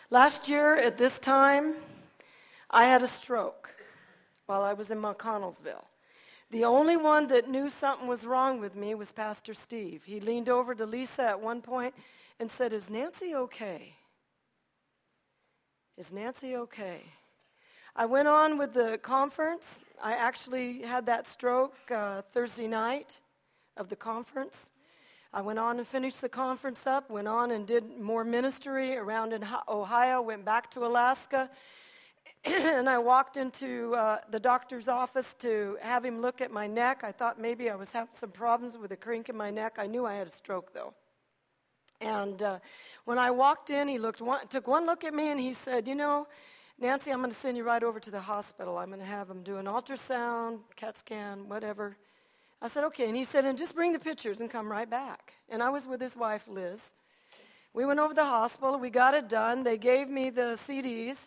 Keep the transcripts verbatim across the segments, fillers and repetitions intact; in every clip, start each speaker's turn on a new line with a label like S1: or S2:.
S1: Last year at this time, I had a stroke while I was in McConnellsville. The only one that knew something was wrong with me was Pastor Steve. He leaned over to Lisa at one point and said, "Is Nancy okay? Is Nancy okay?" I went on with the conference. I actually had that stroke uh, Thursday night of the conference. I went on and finished the conference up, went on and did more ministry around in Ohio, went back to Alaska, and I walked into uh, the doctor's office to have him look at my neck. I thought maybe I was having some problems with a crink in my neck. I knew I had a stroke, though. And uh, when I walked in, he looked one, took one look at me, and he said, "You know, Nancy, I'm going to send you right over to the hospital. I'm going to have him do an ultrasound, CAT scan, whatever." I said, "Okay." And he said, "And just bring the pictures and come right back." And I was with his wife, Liz. We went over to the hospital. We got it done. They gave me the C Ds.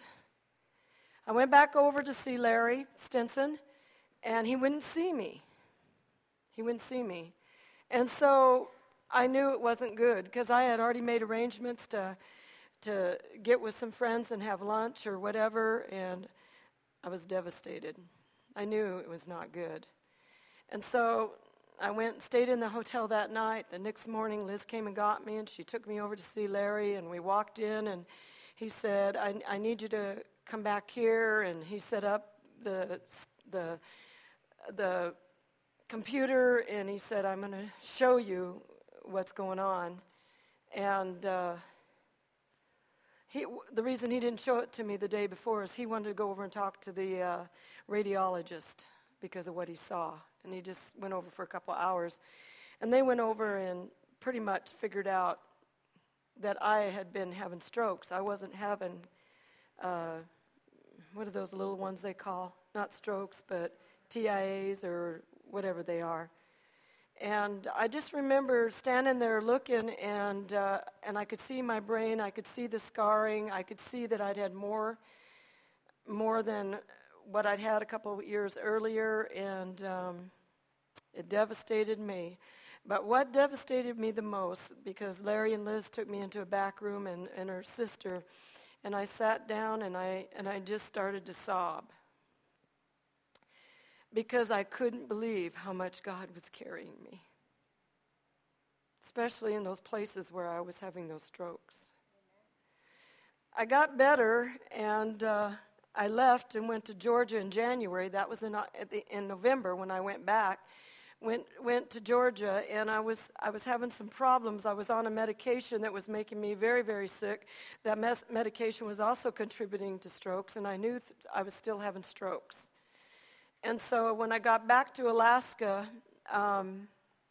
S1: I went back over to see Larry Stinson, and he wouldn't see me. He wouldn't see me. And so I knew it wasn't good because I had already made arrangements to to get with some friends and have lunch or whatever, and I was devastated. I knew it was not good. And so I went and stayed in the hotel that night. The next morning, Liz came and got me, and she took me over to see Larry, and we walked in, and he said, I, I need you to come back here, and he set up the the the computer, and he said, "I'm going to show you what's going on." And uh, he, the reason he didn't show it to me the day before is he wanted to go over and talk to the uh, radiologist because of what he saw. And he just went over for a couple hours. And they went over and pretty much figured out that I had been having strokes. I wasn't having, uh, what are those little ones they call? Not strokes, but T I As or whatever they are. And I just remember standing there looking, and uh, and I could see my brain. I could see the scarring. I could see that I'd had more, more than what I'd had a couple of years earlier, and um, it devastated me. But what devastated me the most, because Larry and Liz took me into a back room, and, and her sister, and I sat down, and I and I just started to sob. Because I couldn't believe how much God was carrying me, especially in those places where I was having those strokes. I got better, and uh, I left and went to Georgia in January. That was in, uh, at the, in November when I went back. Went went to Georgia, and I was I was having some problems. I was on a medication that was making me very, very sick. That mes- medication was also contributing to strokes, and I knew th- I was still having strokes. And so when I got back to Alaska, um,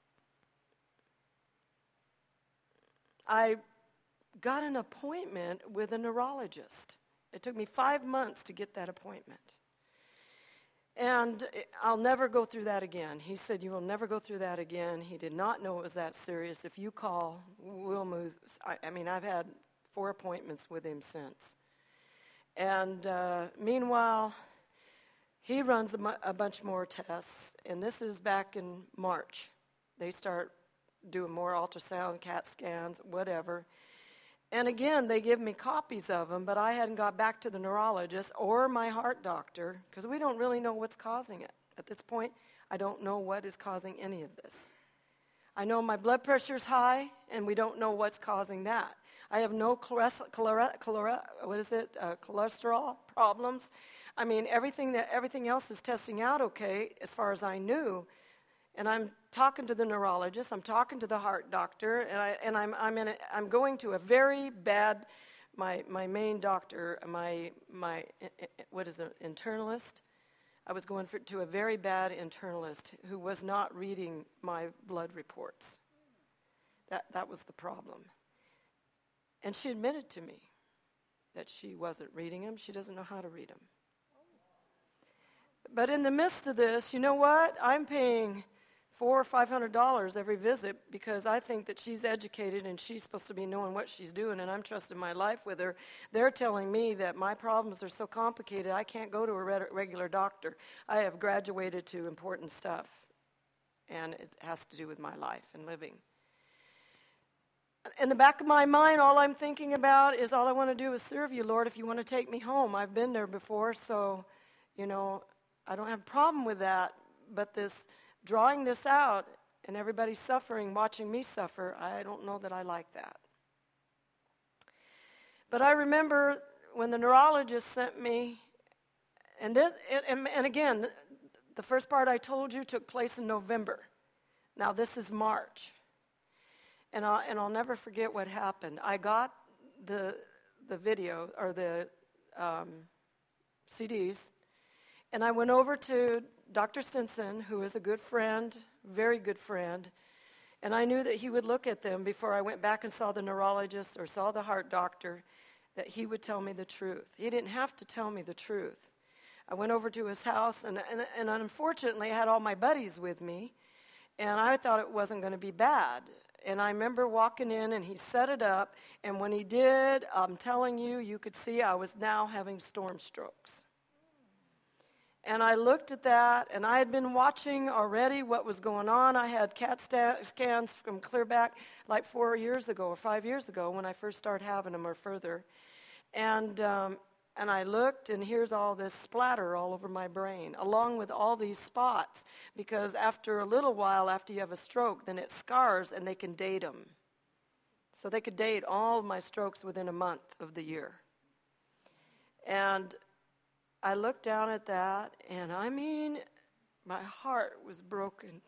S1: I got an appointment with a neurologist. It took me five months to get that appointment. And I'll never go through that again. He said, "You will never go through that again." He did not know it was that serious. If you call, we'll move. I, I mean, I've had four appointments with him since. And uh, meanwhile, he runs a, mu- a bunch more tests, and this is back in March. They start doing more ultrasound, CAT scans, whatever. And again, they give me copies of them, but I hadn't got back to the neurologist or my heart doctor because we don't really know what's causing it. At this point, I don't know what is causing any of this. I know my blood pressure's high, and we don't know what's causing that. I have no cholest- chlore- chlore- what is it, uh, cholesterol problems. I mean, everything that everything else is testing out okay, as far as I knew. And I'm talking to the neurologist, I'm talking to the heart doctor, and I and I'm I'm in a, I'm going to a very bad, my my main doctor, my my what is it, internalist. I was going for, to a very bad internalist who was not reading my blood reports. That that was the problem. And she admitted to me that she wasn't reading them. She doesn't know how to read them. But in the midst of this, you know what? I'm paying four or five hundred dollars every visit because I think that she's educated and she's supposed to be knowing what she's doing, and I'm trusting my life with her. They're telling me that my problems are so complicated I can't go to a re- regular doctor. I have graduated to important stuff, and it has to do with my life and living. in the back of my mind, all I'm thinking about is all I want to do is serve you, Lord, if you want to take me home. I've been there before, so, you know, I don't have a problem with that. But this drawing this out and everybody suffering, watching me suffer, I don't know that I like that. But I remember when the neurologist sent me, and this, and, and again, the first part I told you took place in November. Now this is March. And I'll, and I'll never forget what happened. I got the the video, or the um, C Ds, and I went over to Doctor Stinson, who is a good friend, very good friend, and I knew that he would look at them before I went back and saw the neurologist or saw the heart doctor, that he would tell me the truth. He didn't have to tell me the truth. I went over to his house, and, and, and unfortunately I had all my buddies with me, and I thought it wasn't going to be bad. And I remember walking in, and he set it up, and when he did, I'm telling you, you could see I was now having storm strokes. And I looked at that, and I had been watching already what was going on. I had CAT sta- scans from Clearback like four years ago or five years ago when I first started having them, or further. And um, and I looked, and here's all this splatter all over my brain, along with all these spots, because after a little while, after you have a stroke, then it scars, and they can date them. So they could date all of my strokes within a month of the year. And I looked down at that, and I mean, my heart was broken.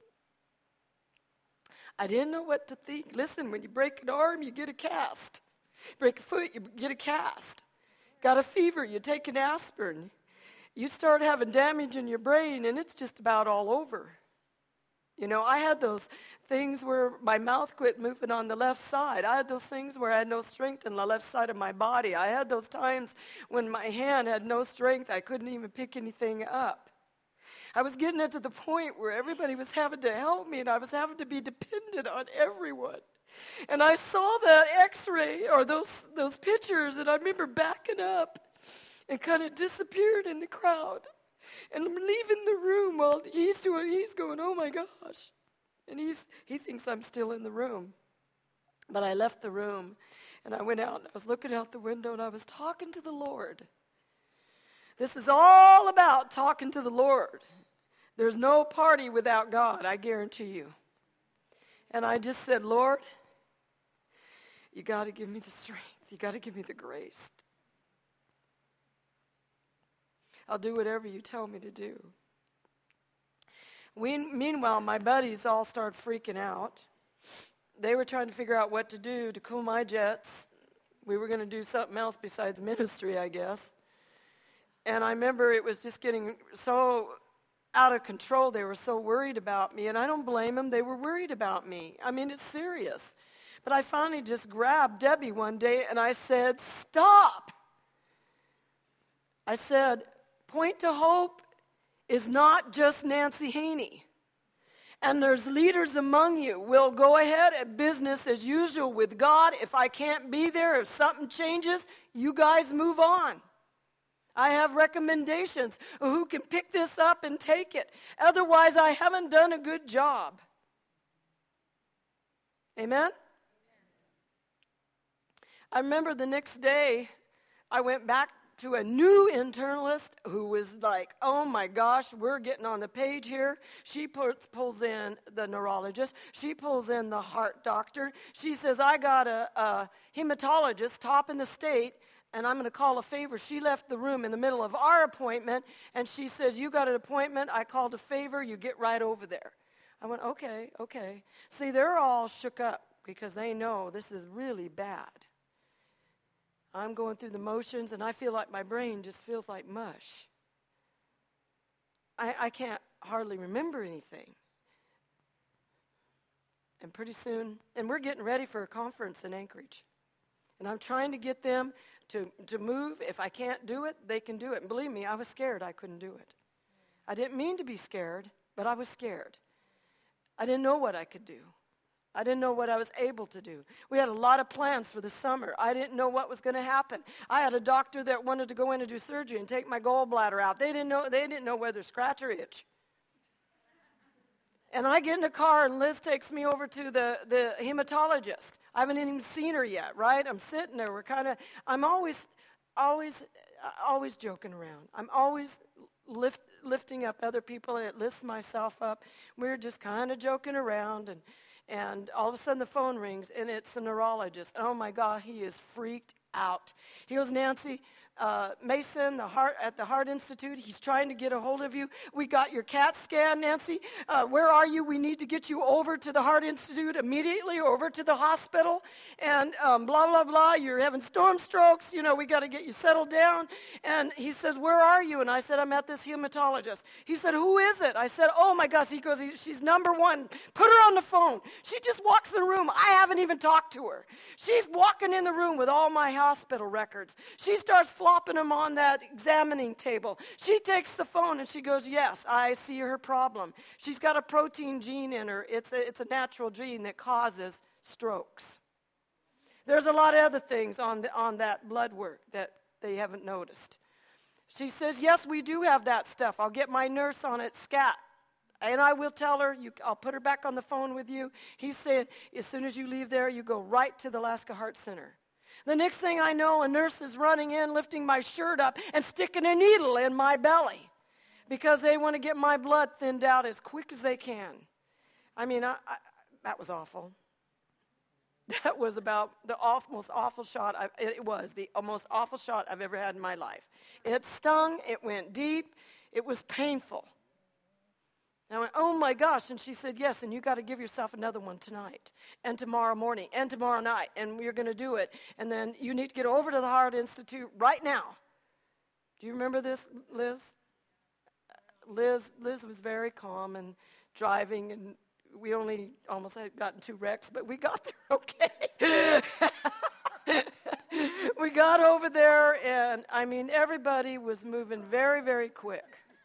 S1: I didn't know what to think. Listen, when you break an arm, you get a cast. Break a foot, you get a cast. Got a fever, you take an aspirin. You start having damage in your brain, and it's just about all over. You know, I had those things where my mouth quit moving on the left side. I had those things where I had no strength in the left side of my body. I had those times when my hand had no strength. I couldn't even pick anything up. I was getting it to the point where everybody was having to help me, and I was having to be dependent on everyone. And I saw that x-ray, or those those pictures, and I remember backing up and kind of disappeared in the crowd. And I'm leaving the room while he's doing, he's going, oh my gosh. And he's he thinks I'm still in the room. But I left the room, and I went out, and I was looking out the window, and I was talking to the Lord. This is all about talking to the Lord. There's no party without God, I guarantee you. And I just said, Lord, you got to give me the strength. You got to give me the grace. I'll do whatever you tell me to do. We, meanwhile, my buddies all started freaking out. They were trying to figure out what to do to cool my jets. We were going to do something else besides ministry, I guess. And I remember it was just getting so out of control. They were so worried about me, and I don't blame them. They were worried about me. I mean, it's serious. But I finally just grabbed Debbie one day, and I said, stop. I said, Point to Hope is not just Nancy Haney. And there's leaders among you. We'll go ahead at business as usual with God. If I can't be there, if something changes, you guys move on. I have recommendations of who can pick this up and take it. Otherwise, I haven't done a good job. Amen? I remember the next day, I went back to a new internalist who was like, oh my gosh, we're getting on the page here. She puts, pulls in the neurologist. She pulls in the heart doctor. She says, I got a, a hematologist, top in the state, and I'm going to call a favor. She left the room in the middle of our appointment, and she says, you got an appointment. I called a favor. You get right over there. I went, okay, okay. See, they're all shook up because they know this is really bad. I'm going through the motions, and I feel like my brain just feels like mush. I, I can't hardly remember anything. And pretty soon, and we're getting ready for a conference in Anchorage. And I'm trying to get them to, to move. If I can't do it, they can do it. And believe me, I was scared I couldn't do it. I didn't mean to be scared, but I was scared. I didn't know what I could do. I didn't know what I was able to do. We had a lot of plans for the summer. I didn't know what was going to happen. I had a doctor that wanted to go in and do surgery and take my gallbladder out. They didn't know, they didn't know whether to scratch or itch. And I get in the car, and Liz takes me over to the, the hematologist. I haven't even seen her yet, right? I'm sitting there. We're kind of, I'm always, always, always joking around. I'm always lift, lifting up other people, and it lifts myself up. We're just kind of joking around, and, and all of a sudden the phone rings, and it's the neurologist. Oh, my God, he is freaked out. He goes, Nancy, Uh, Mason, the heart at the Heart Institute, he's trying to get a hold of you. We got your CAT scan, Nancy. Uh, where are you? We need to get you over to the Heart Institute immediately, over to the hospital, and um, blah, blah, blah. You're having storm strokes. You know, we got to get you settled down. And he says, where are you? And I said, I'm at this hematologist. He said, who is it? I said, oh, my gosh. He goes, she's number one. Put her on the phone. She just walks in the room. I haven't even talked to her. She's walking in the room with all my hospital records. She starts flopping them on that examining table. She takes the phone and she goes, yes, I see her problem. She's got a protein gene in her. It's a, it's a natural gene that causes strokes. There's a lot of other things on, the, on that blood work that they haven't noticed. She says, yes, we do have that stuff. I'll get my nurse on it, scat. And I will tell her, you, I'll put her back on the phone with you. He said, as soon as you leave there, you go right to the Alaska Heart Center. The next thing I know, a nurse is running in, lifting my shirt up, and sticking a needle in my belly because they want to get my blood thinned out as quick as they can. I mean, I, I, that was awful. That was about the awful, most awful shot, I've, it was the most awful shot I've ever had in my life. It stung, it went deep, it was painful. And I went, oh my gosh, and she said, yes, and you got to give yourself another one tonight, and tomorrow morning, and tomorrow night, and we're going to do it. And then you need to get over to the Heart Institute right now. Do you remember this, Liz? Liz, Liz was very calm and driving, and we only almost had gotten two wrecks, but we got there okay. We got over there, and I mean, everybody was moving very, very quick.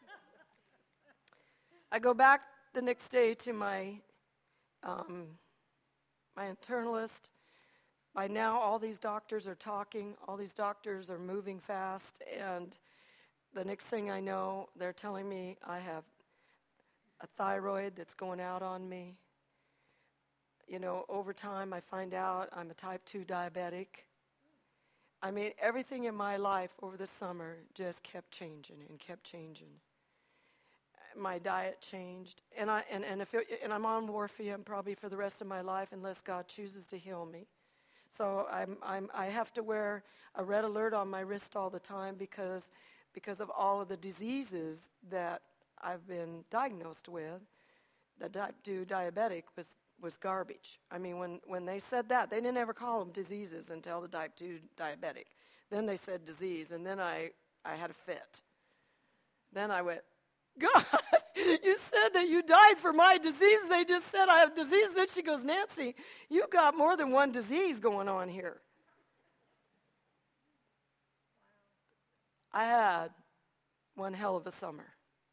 S1: I go back the next day to my um, my internalist. By now, all these doctors are talking. All these doctors are moving fast. And the next thing I know, they're telling me I have a thyroid that's going out on me. You know, over time, I find out I'm a type two diabetic. I mean, everything in my life over the summer just kept changing and kept changing. My diet changed, and I and and if it, and I'm on morphine probably for the rest of my life unless God chooses to heal me. So I'm I'm I have to wear a red alert on my wrist all the time because because of all of the diseases that I've been diagnosed with. The type two diabetic was was garbage. I mean, when when they said that, they didn't ever call them diseases until the type two diabetic. Then they said disease, and then I I had a fit. Then I went, God, you said that you died for my disease. They just said I have disease. Then she goes, Nancy, you got more than one disease going on here. I had one hell of a summer.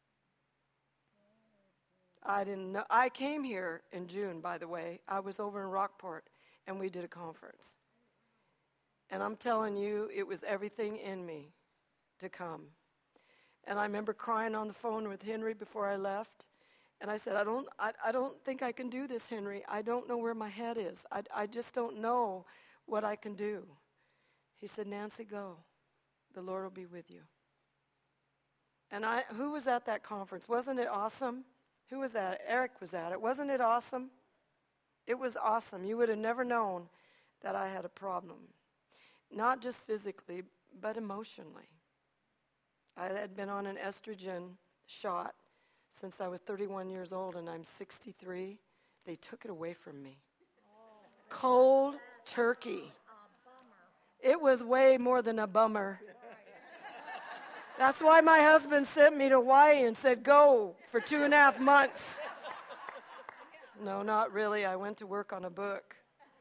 S1: I didn't know. I came here in June, by the way. I was over in Rockport, and we did a conference. And I'm telling you, it was everything in me to come. And I remember crying on the phone with Henry before I left. And I said, I don't I, I don't think I can do this, Henry. I don't know where my head is. I, I just don't know what I can do. He said, Nancy, go. The Lord will be with you. And I, who was at that conference? Wasn't it awesome? Who was at it? Eric was at it. Wasn't it awesome? It was awesome. You would have never known that I had a problem. Not just physically, but emotionally. I had been on an estrogen shot since I was thirty-one years old, and I'm sixty-three. They took it away from me. Oh. Cold turkey. It was way more than a bummer. That's why my husband sent me to Hawaii and said, go for two and a half months. No, not really. I went to work on a book.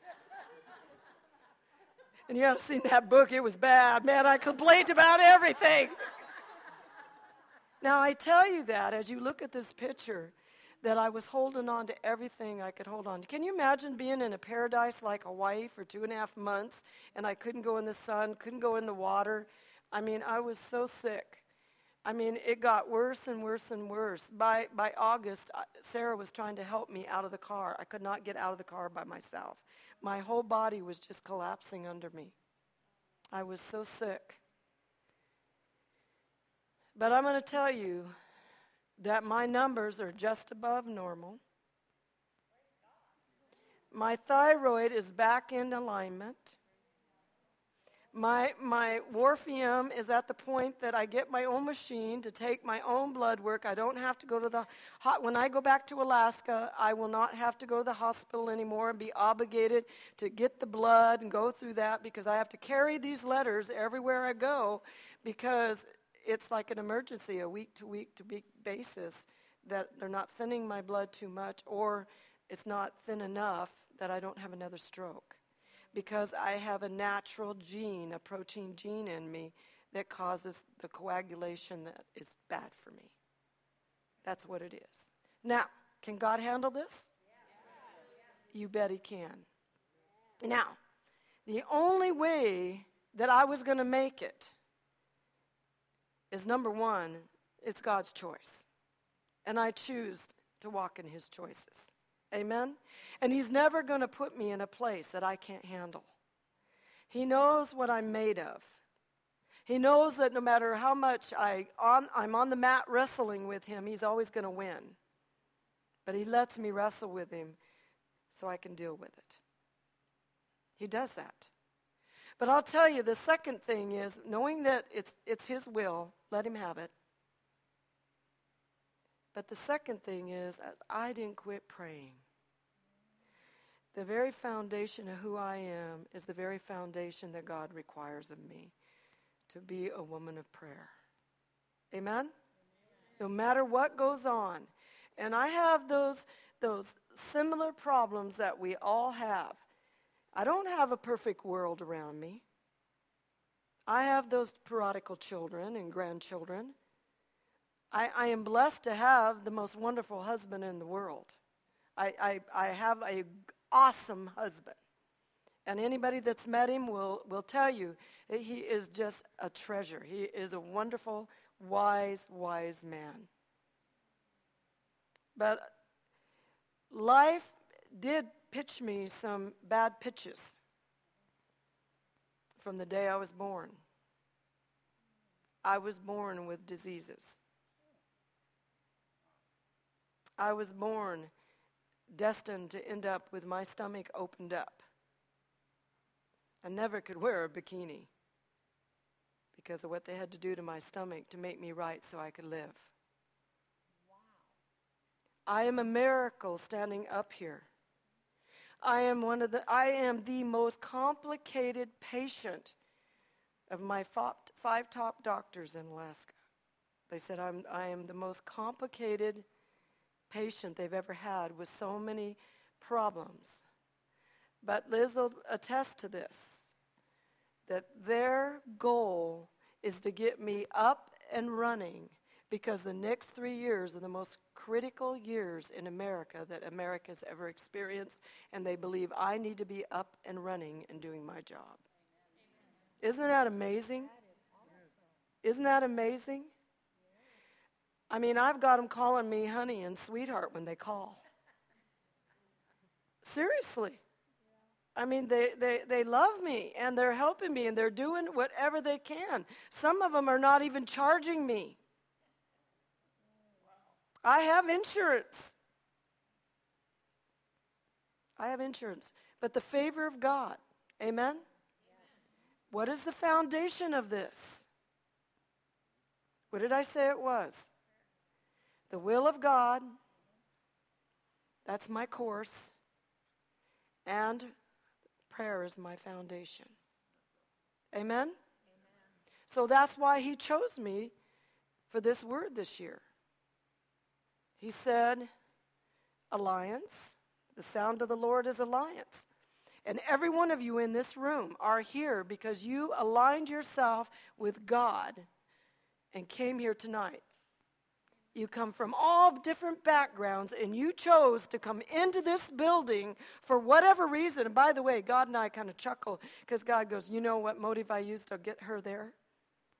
S1: And you haven't seen that book. It was bad. Man, I complained about everything. Now, I tell you that as you look at this picture, that I was holding on to everything I could hold on to. Can you imagine being in a paradise like Hawaii for two and a half months, and I couldn't go in the sun, couldn't go in the water? I mean, I was so sick. I mean, it got worse and worse and worse. By, by August, Sarah was trying to help me out of the car. I could not get out of the car by myself. My whole body was just collapsing under me. I was so sick. But I'm going to tell you that my numbers are just above normal. My thyroid is back in alignment. My my Warfium is at the point that I get my own machine to take my own blood work. I don't have to go to the hot. When I go back to Alaska, I will not have to go to the hospital anymore and be obligated to get the blood and go through that, because I have to carry these letters everywhere I go, because it's like an emergency, a week to week to week basis, that they're not thinning my blood too much, or it's not thin enough that I don't have another stroke. Because I have a natural gene, a protein gene in me that causes the coagulation that is bad for me. That's what it is. Now, can God handle this? Yes. You bet He can. Now, the only way that I was going to make it is, number one, it's God's choice. And I choose to walk in His choices. Amen? And He's never going to put me in a place that I can't handle. He knows what I'm made of. He knows that no matter how much I on, I'm on the mat wrestling with Him, He's always going to win. But He lets me wrestle with Him so I can deal with it. He does that. But I'll tell you, the second thing is, knowing that it's it's His will, let Him have it. But the second thing is, as I didn't quit praying, the very foundation of who I am is the very foundation that God requires of me, to be a woman of prayer. Amen? Amen? No matter what goes on. And I have those, those similar problems that we all have. I don't have a perfect world around me. I have those prodigal children and grandchildren. I, I am blessed to have the most wonderful husband in the world. I, I, I have an awesome husband. And anybody that's met him will, will tell you that he is just a treasure. He is a wonderful, wise, wise man. But life did pitch me some bad pitches from the day I was born. I was born with diseases. I was born destined to end up with my stomach opened up. I never could wear a bikini because of what they had to do to my stomach to make me right so I could live. Wow. I am a miracle standing up here. I am one of the I am the most complicated patient of my fop, five top doctors in Alaska. They said I'm I am the most complicated patient they've ever had, with so many problems. But Liz will attest to this, that their goal is to get me up and running, because the next three years are the most critical years in America that America's ever experienced, and they believe I need to be up and running and doing my job. Amen. Isn't that amazing? That is awesome. Isn't that amazing? I mean, I've got them calling me honey and sweetheart when they call. Seriously. I mean, they, they, they love me, and they're helping me, and they're doing whatever they can. Some of them are not even charging me. I have insurance. I have insurance. But the favor of God, amen? Yes. What is the foundation of this? What did I say it was? The will of God, that's my course, and prayer is my foundation. Amen? Amen? So that's why He chose me for this word this year. He said, alliance. The sound of the Lord is alliance. And every one of you in this room are here because you aligned yourself with God and came here tonight. You come from all different backgrounds, and you chose to come into this building for whatever reason. And by the way, God and I kind of chuckle because God goes, you know what motive I used to get her there?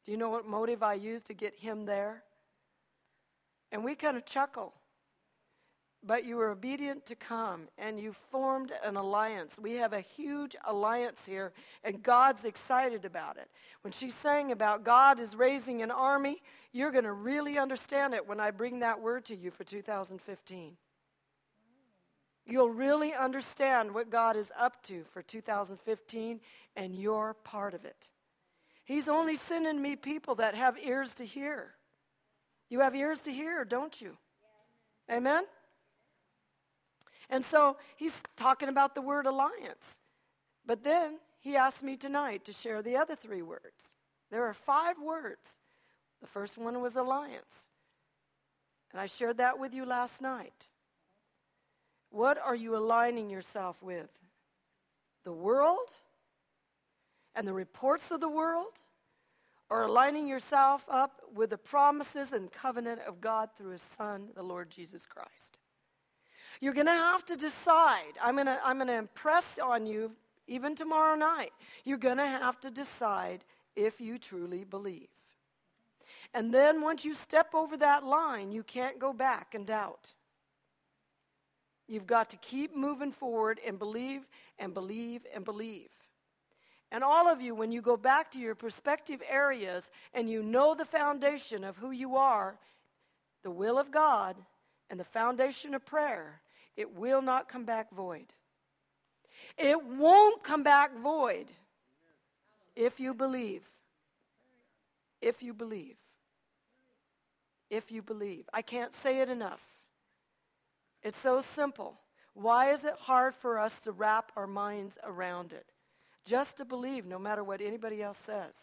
S1: Do you know what motive I used to get him there? And we kind of chuckle. But you were obedient to come, and you formed an alliance. We have a huge alliance here, and God's excited about it. When she's saying about God is raising an army, you're going to really understand it when I bring that word to you for two thousand fifteen. You'll really understand what God is up to for two thousand fifteen, and you're part of it. He's only sending me people that have ears to hear. You have ears to hear, don't you? Yeah. Amen? And so he's talking about the word alliance. But then he asked me tonight to share the other three words. There are five words. The first one was alliance. And I shared that with you last night. What are you aligning yourself with? The world and the reports of the world? Or aligning yourself up with the promises and covenant of God through his Son, the Lord Jesus Christ? You're going to have to decide. I'm going to I'm going to impress on you, even tomorrow night, you're going to have to decide if you truly believe. And then once you step over that line, you can't go back and doubt. You've got to keep moving forward and believe and believe and believe. And all of you, when you go back to your prospective areas and you know the foundation of who you are, the will of God, and the foundation of prayer, it will not come back void. It won't come back void if you believe. If you believe. If you believe. I can't say it enough. It's so simple. Why is it hard for us to wrap our minds around it? Just to believe no matter what anybody else says.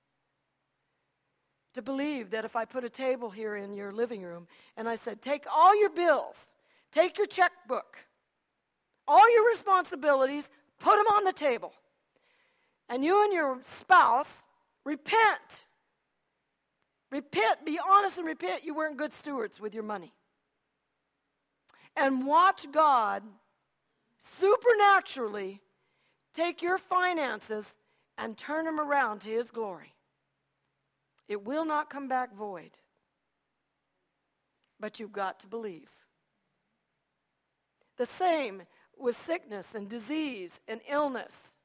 S1: To believe that if I put a table here in your living room and I said, take all your bills, take your checkbook, all your responsibilities, put them on the table. And you and your spouse repent. Repent, be honest and repent you weren't good stewards with your money. And watch God supernaturally take your finances and turn them around to his glory. It will not come back void. But you've got to believe. The same with sickness and disease and illness.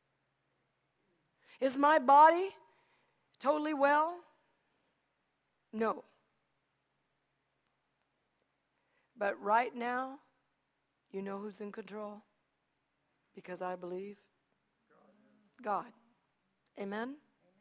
S1: Is my body totally well? No. But right now, you know who's in control? Because I believe God. Amen?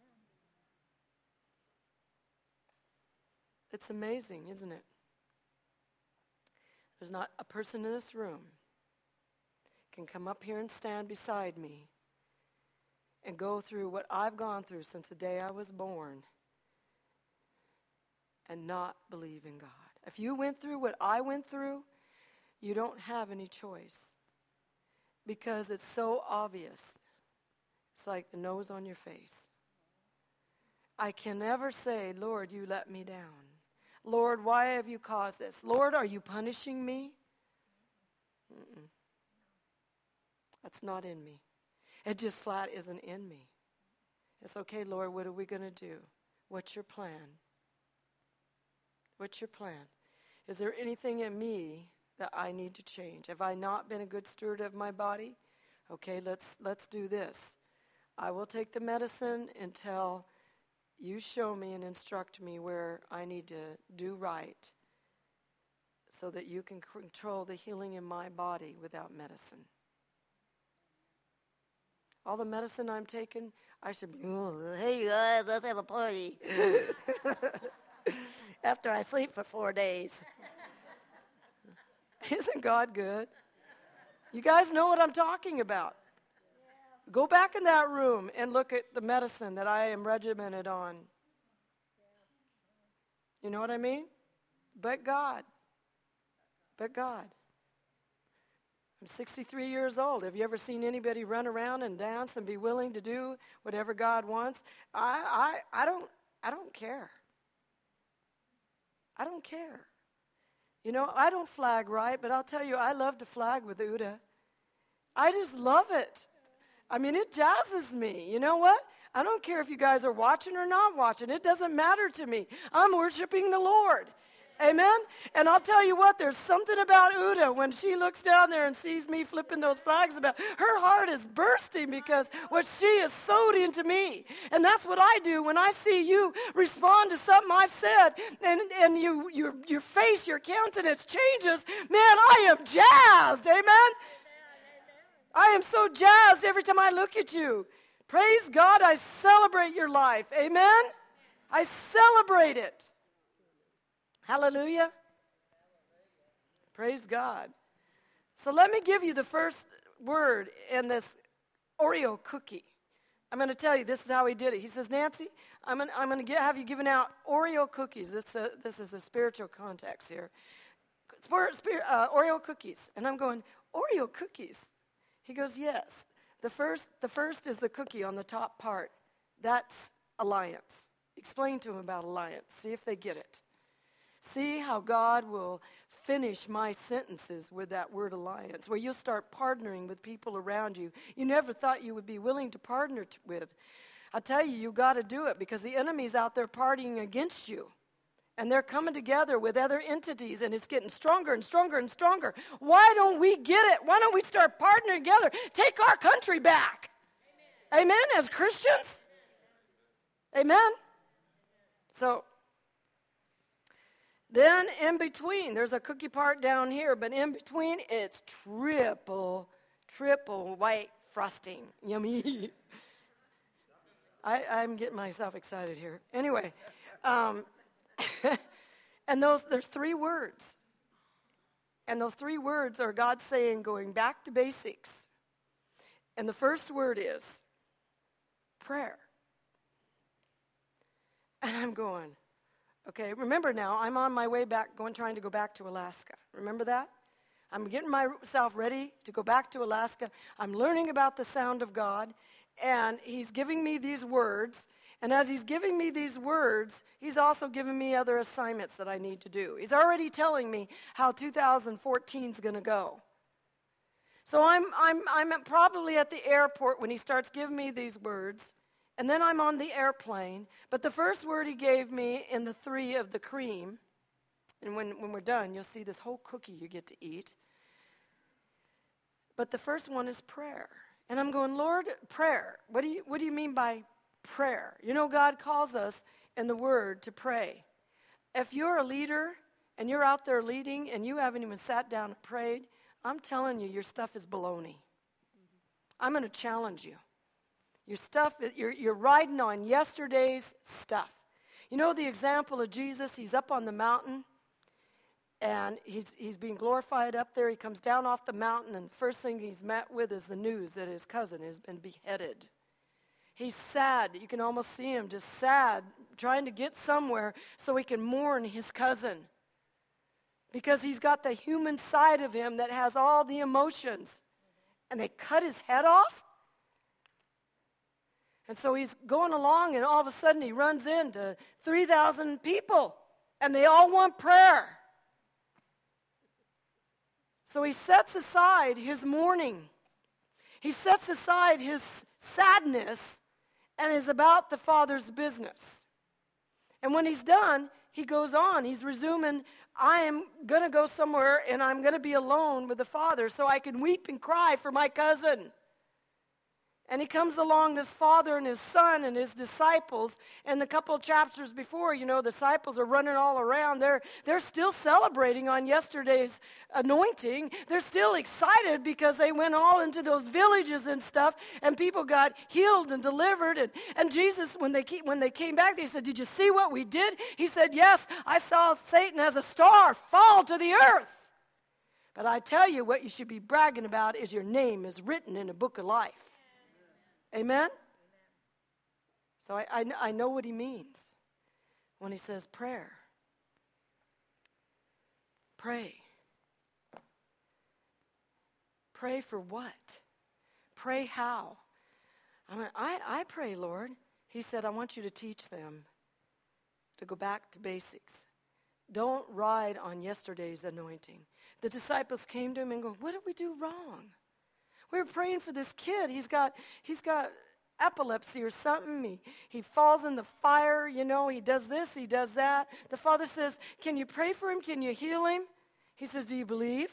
S1: It's amazing, isn't it? There's not a person in this room can come up here and stand beside me and go through what I've gone through since the day I was born and not believe in God. If you went through what I went through, you don't have any choice because it's so obvious. It's like the nose on your face. I can never say, Lord, you let me down. Lord, why have you caused this? Lord, are you punishing me? Mm-mm. That's not in me. It just flat isn't in me. It's okay, Lord, what are we going to do? What's your plan? What's your plan? Is there anything in me that I need to change? Have I not been a good steward of my body? Okay, let's let's do this. I will take the medicine until you show me and instruct me where I need to do right so that you can control the healing in my body without medicine. All the medicine I'm taking, I should be, oh, hey guys, let's have a party. After I sleep for four days. Isn't God good? You guys know what I'm talking about. Go back in that room and look at the medicine that I am regimented on. You know what I mean? But God. But God. I'm sixty-three years old. Have you ever seen anybody run around and dance and be willing to do whatever God wants? I I, I don't I don't care. I don't care. You know, I don't flag right, but I'll tell you, I love to flag with Uda. I just love it. I mean, it jazzes me. You know what? I don't care if you guys are watching or not watching. It doesn't matter to me. I'm worshiping the Lord. Amen? And I'll tell you what, there's something about Uda when she looks down there and sees me flipping those flags about, her heart is bursting because what she has sowed into me. And that's what I do when I see you respond to something I've said and, and you, your, your face, your countenance changes. Man, I am jazzed. Amen? Amen? I am so jazzed every time I look at you. Praise God, I celebrate your life. Amen? I celebrate it. Hallelujah. Praise God. So let me give you the first word in this Oreo cookie. I'm going to tell you, this is how he did it. He says, Nancy, I'm going I'm to have you given out Oreo cookies. This, uh, this is a spiritual context here. Spir- spir- uh, Oreo cookies. And I'm going, Oreo cookies? He goes, yes. The first, the first is the cookie on the top part. That's alliance. Explain to them about alliance. See if they get it. See how God will finish my sentences with that word alliance, where you'll start partnering with people around you you never thought you would be willing to partner t- with. I tell you, you got to do it because the enemy's out there partying against you. And they're coming together with other entities, and it's getting stronger and stronger and stronger. Why don't we get it? Why don't we start partnering together? Take our country back. Amen, Amen as Christians? Amen? So, then in between, there's a cookie part down here, but in between, it's triple, triple white frosting. Yummy. I, I'm getting myself excited here. Anyway, um, and those there's three words. And those three words are God saying going back to basics. And the first word is prayer. And I'm going, okay, remember now, I'm on my way back, going trying to go back to Alaska. Remember that? I'm getting myself ready to go back to Alaska. I'm learning about the sound of God, and he's giving me these words. And as he's giving me these words, he's also giving me other assignments that I need to do. He's already telling me how two thousand fourteen is going to go. So I'm, I'm, I'm probably at the airport when he starts giving me these words. And then I'm on the airplane. But the first word he gave me in the three of the cream, and when, when we're done, you'll see this whole cookie you get to eat. But the first one is prayer. And I'm going, Lord, prayer. What do you, what do you mean by prayer? You know, God calls us in the Word to pray. If you're a leader and you're out there leading and you haven't even sat down and prayed, I'm telling you, your stuff is baloney. I'm going to challenge you. Your stuff, you're, you're riding on yesterday's stuff. You know the example of Jesus? He's up on the mountain, and he's, he's being glorified up there. He comes down off the mountain, and the first thing he's met with is the news that his cousin has been beheaded. He's sad. You can almost see him just sad, trying to get somewhere so he can mourn his cousin. Because he's got the human side of him that has all the emotions. And they cut his head off? And so he's going along, and all of a sudden he runs into three thousand people, and they all want prayer. So he sets aside his mourning. He sets aside his sadness and is about the Father's business. And when he's done, he goes on. He's resuming, I am going to go somewhere, and I'm going to be alone with the Father so I can weep and cry for my cousin. And he comes along, this father and his son and his disciples. And a couple of chapters before, you know, the disciples are running all around. They're, they're still celebrating on yesterday's anointing. They're still excited because they went all into those villages and stuff. And people got healed and delivered. And, and Jesus, when they, keep, when they came back, they said, did you see what we did? He said, yes, I saw Satan as a star fall to the earth. But I tell you, what you should be bragging about is your name is written in the book of life. Amen? Amen? So I, I, I know what he means when he says prayer. Pray. Pray for what? Pray how? I mean, I, I pray, Lord. He said, I want you to teach them to go back to basics. Don't ride on yesterday's anointing. The disciples came to him and go, what did we do wrong? We were praying for this kid. He's got, he's got epilepsy or something. He, he falls in the fire, you know, he does this, he does that. The father says, can you pray for him? Can you heal him? He says, do you believe?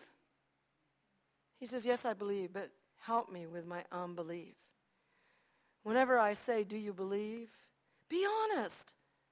S1: He says, yes, I believe, but help me with my unbelief. Whenever I say, do you believe? Be honest.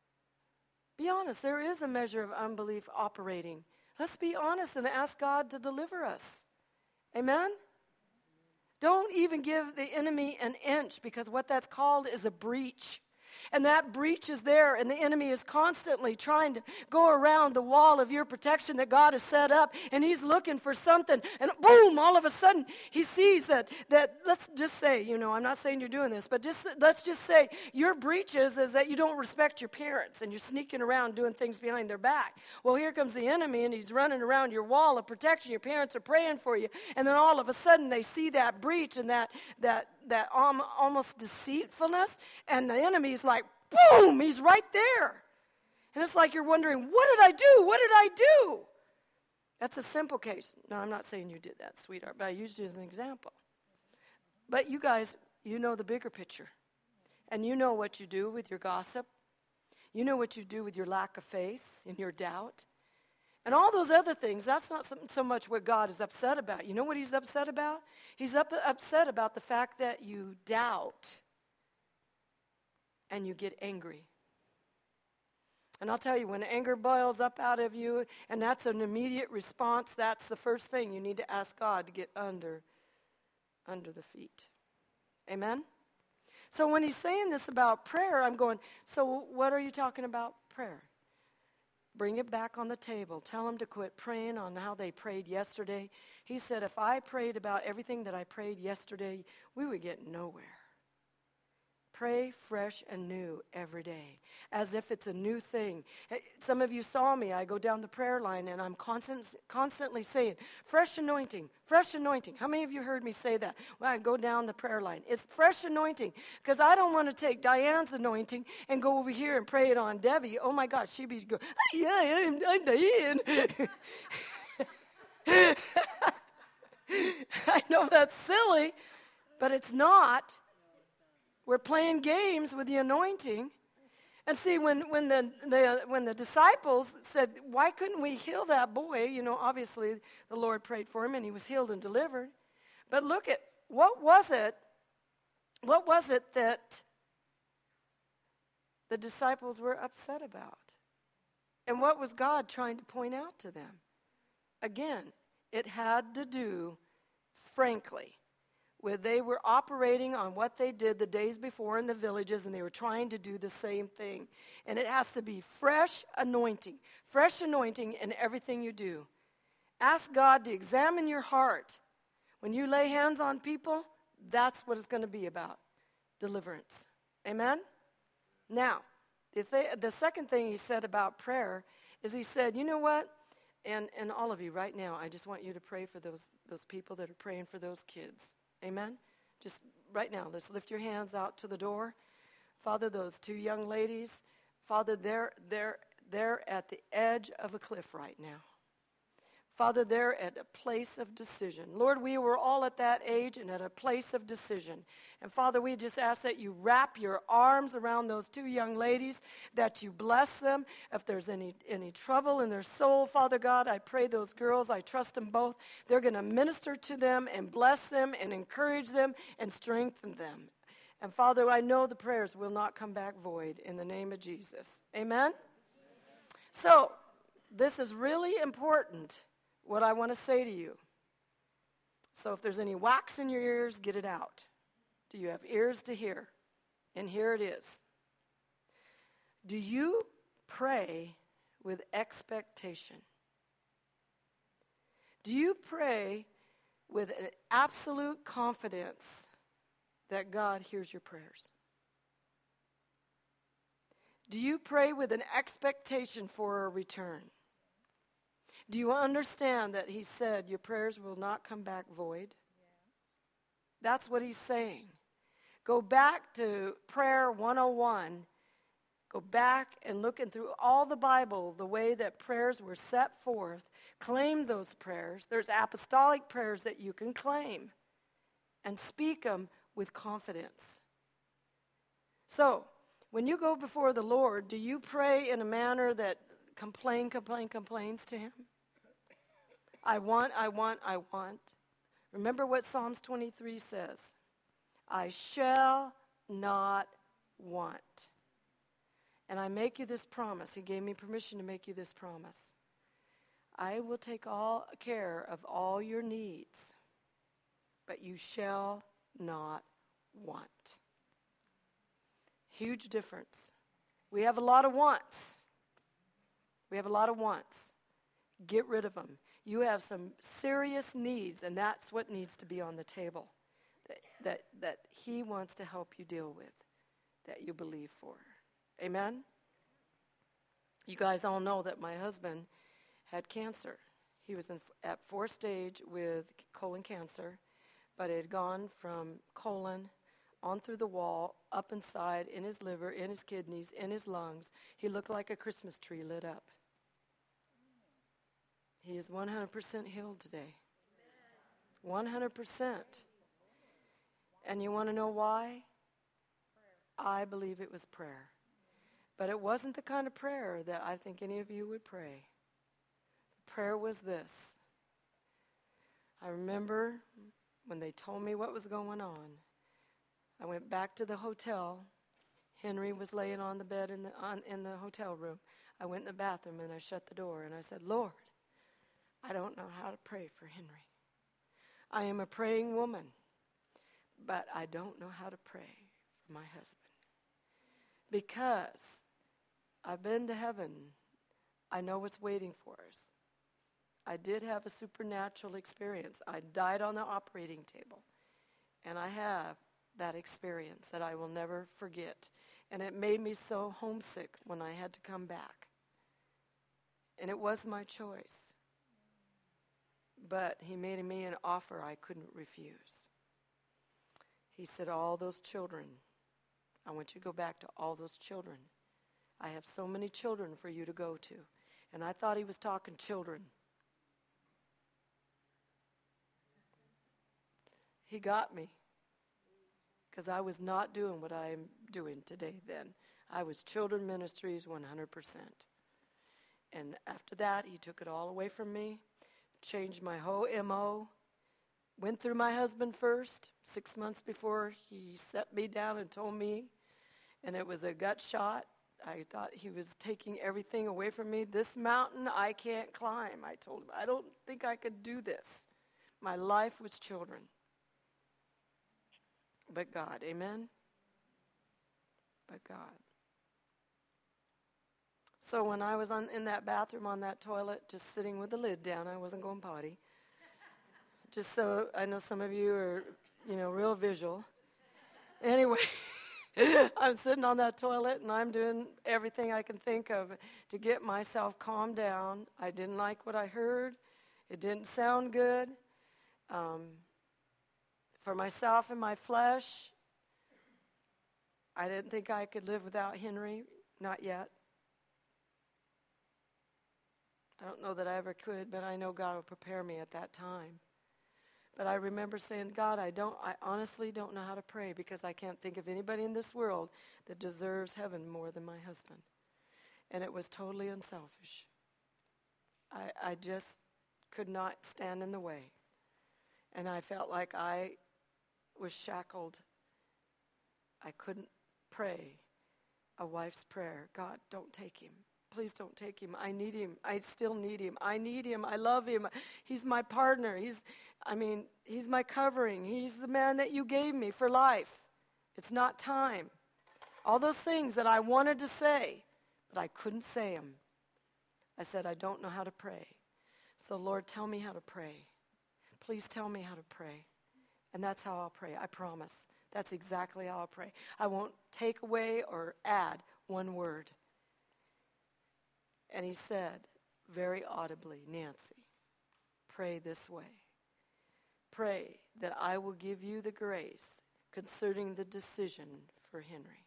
S1: Be honest. There is a measure of unbelief operating. Let's be honest and ask God to deliver us. Amen? Don't even give the enemy an inch, because what that's called is a breach. And that breach is there, and the enemy is constantly trying to go around the wall of your protection that God has set up, and he's looking for something, and boom, all of a sudden, he sees that, that let's just say, you know, I'm not saying you're doing this, but just let's just say your breach is, is that you don't respect your parents, and you're sneaking around doing things behind their back. Well, here comes the enemy, and he's running around your wall of protection. Your parents are praying for you, and then all of a sudden, they see that breach and that, that, that um, almost deceitfulness, and the enemy's like, boom, he's right there. And it's like you're wondering, what did I do? What did I do? That's a simple case. No, I'm not saying you did that, sweetheart, but I used it as an example. But you guys, you know the bigger picture. And you know what you do with your gossip. You know what you do with your lack of faith and your doubt. And all those other things, that's not so, so much what God is upset about. You know what he's upset about? He's up, upset about the fact that you doubt and you get angry. And I'll tell you, when anger boils up out of you, and that's an immediate response, that's the first thing you need to ask God to get under, under the feet. Amen? So when he's saying this about prayer, I'm going, so what are you talking about prayer? Bring it back on the table. Tell them to quit praying on how they prayed yesterday. He said, if I prayed about everything that I prayed yesterday, we would get nowhere. Pray fresh and new every day, as if it's a new thing. Some of you saw me. I go down the prayer line, and I'm constant, constantly saying, fresh anointing, fresh anointing. How many of you heard me say that? Well, I go down the prayer line. It's fresh anointing, because I don't want to take Diane's anointing and go over here and pray it on Debbie. Oh, my gosh, she'd be going, oh, yeah, I'm, I'm Diane. I know that's silly, but it's not. We're playing games with the anointing. And see, when, when, the, the, when the disciples said, why couldn't we heal that boy? You know, obviously the Lord prayed for him and he was healed and delivered. But look at, what was it, what was it that the disciples were upset about? And what was God trying to point out to them? Again, it had to do, frankly, where they were operating on what they did the days before in the villages, and they were trying to do the same thing. And it has to be fresh anointing, fresh anointing in everything you do. Ask God to examine your heart. When you lay hands on people, that's what it's going to be about, deliverance. Amen? Now, the, th- the second thing he said about prayer is he said, you know what? And, and all of you right now, I just want you to pray for those, those people that are praying for those kids. Amen? Just right now, let's lift your hands out to the door. Father, those two young ladies, Father, they're, they're, they're at the edge of a cliff right now. Father, they're at a place of decision. Lord, we were all at that age and at a place of decision. And Father, we just ask that you wrap your arms around those two young ladies, that you bless them. If there's any, any trouble in their soul, Father God, I pray those girls, I trust them both. They're going to minister to them and bless them and encourage them and strengthen them. And Father, I know the prayers will not come back void in the name of Jesus. Amen? So, this is really important, what I want to say to you. So if there's any wax in your ears, get it out. Do you have ears to hear? And here it is. Do you pray with expectation? Do you pray with an absolute confidence that God hears your prayers? Do you pray with an expectation for a return? Do you understand that he said your prayers will not come back void? Yeah. That's what he's saying. Go back to prayer one oh one. Go back and looking through all the Bible, the way that prayers were set forth. Claim those prayers. There's apostolic prayers that you can claim and speak them with confidence. So, when you go before the Lord, do you pray in a manner that complain, complain, complains to him? I want, I want, I want. Remember what Psalms twenty-three says. I shall not want. And I make you this promise. He gave me permission to make you this promise. I will take all care of all your needs, but you shall not want. Huge difference. We have a lot of wants. We have a lot of wants. Get rid of them. You have some serious needs, and that's what needs to be on the table that, that, that he wants to help you deal with, that you believe for. Amen? You guys all know that my husband had cancer. He was in, at fourth stage with colon cancer, but it had gone from colon on through the wall, up inside, in his liver, in his kidneys, in his lungs. He looked like a Christmas tree lit up. He is one hundred percent healed today. one hundred percent. And you want to know why? I believe it was prayer. But it wasn't the kind of prayer that I think any of you would pray. The prayer was this. I remember when they told me what was going on, I went back to the hotel. Henry was laying on the bed in the, on, in the hotel room. I went in the bathroom and I shut the door and I said, Lord, I don't know how to pray for Henry. I am a praying woman, but I don't know how to pray for my husband. Because I've been to heaven, I know what's waiting for us. I did have a supernatural experience. I died on the operating table, and I have that experience that I will never forget. And it made me so homesick when I had to come back. And it was my choice. But he made me an offer I couldn't refuse. He said, all those children, I want you to go back to all those children. I have so many children for you to go to. And I thought he was talking children. He got me. Because I was not doing what I am doing today then. I was children ministries one hundred percent. And after that, he took it all away from me. Changed my whole M O. Went through my husband first, six months before he set me down and told me. And it was a gut shot. I thought he was taking everything away from me. This mountain I can't climb. I told him, I don't think I could do this. My life was children. But God, amen? But God. So when I was on, in that bathroom on that toilet, just sitting with the lid down, I wasn't going potty. Just so I know some of you are, you know, real visual. Anyway, I'm sitting on that toilet and I'm doing everything I can think of to get myself calmed down. I didn't like what I heard. It didn't sound good. Um, for myself and my flesh, I didn't think I could live without Henry. Not yet. I don't know that I ever could, but I know God will prepare me at that time. But I remember saying, God, I don't, I honestly don't know how to pray because I can't think of anybody in this world that deserves heaven more than my husband. And it was totally unselfish. I, I just could not stand in the way. And I felt like I was shackled. I couldn't pray a wife's prayer. God, don't take him. Please don't take him. I need him. I still need him. I need him. I love him. He's my partner. He's, I mean, he's my covering. He's the man that you gave me for life. It's not time. All those things that I wanted to say, but I couldn't say them. I said, I don't know how to pray. So, Lord, tell me how to pray. Please tell me how to pray. And that's how I'll pray. I promise. That's exactly how I'll pray. I won't take away or add one word. And he said, very audibly, Nancy, pray this way. Pray that I will give you the grace concerning the decision for Henry.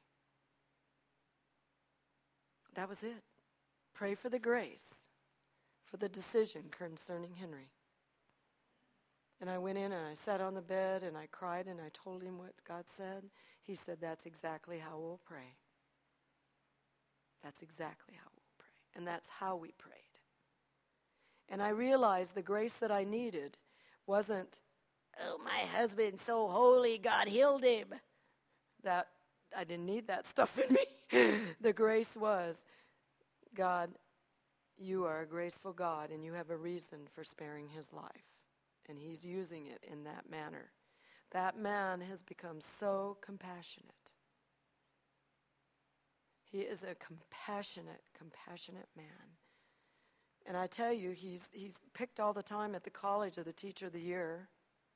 S1: That was it. Pray for the grace for the decision concerning Henry. And I went in and I sat on the bed and I cried and I told him what God said. He said, that's exactly how we'll pray. That's exactly how we'll pray. And that's how we prayed. And I realized the grace that I needed wasn't, oh, my husband's so holy, God healed him. That I didn't need that stuff in me. The grace was, God, you are a graceful God and you have a reason for sparing his life. And he's using it in that manner. That man has become so compassionate. He is a compassionate, compassionate man. And I tell you, he's he's picked all the time at the college of the teacher of the year.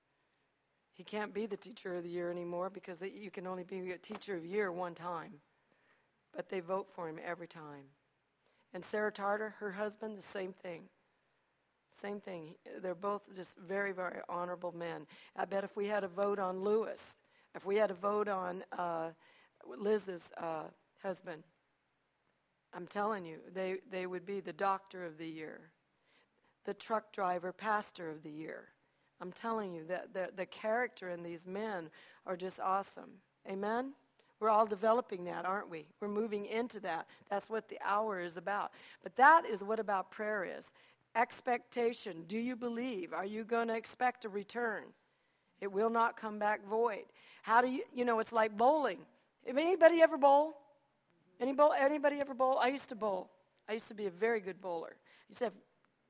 S1: He can't be the teacher of the year anymore because you can only be a teacher of the year one time. But they vote for him every time. And Sarah Tartar, her husband, the same thing. Same thing. They're both just very, very honorable men. I bet if we had a vote on Lewis, if we had a vote on uh, Liz's uh, husband, I'm telling you, they, they would be the doctor of the year, the truck driver, pastor of the year. I'm telling you that the, the character in these men are just awesome. Amen? We're all developing that, aren't we? We're moving into that. That's what the hour is about. But that is what about prayer is. Expectation. Do you believe? Are you going to expect a return? It will not come back void. How do you, you know, it's like bowling. If anybody ever bowl? Any bowl? Anybody ever bowl? I used to bowl. I used to be a very good bowler. I used to have,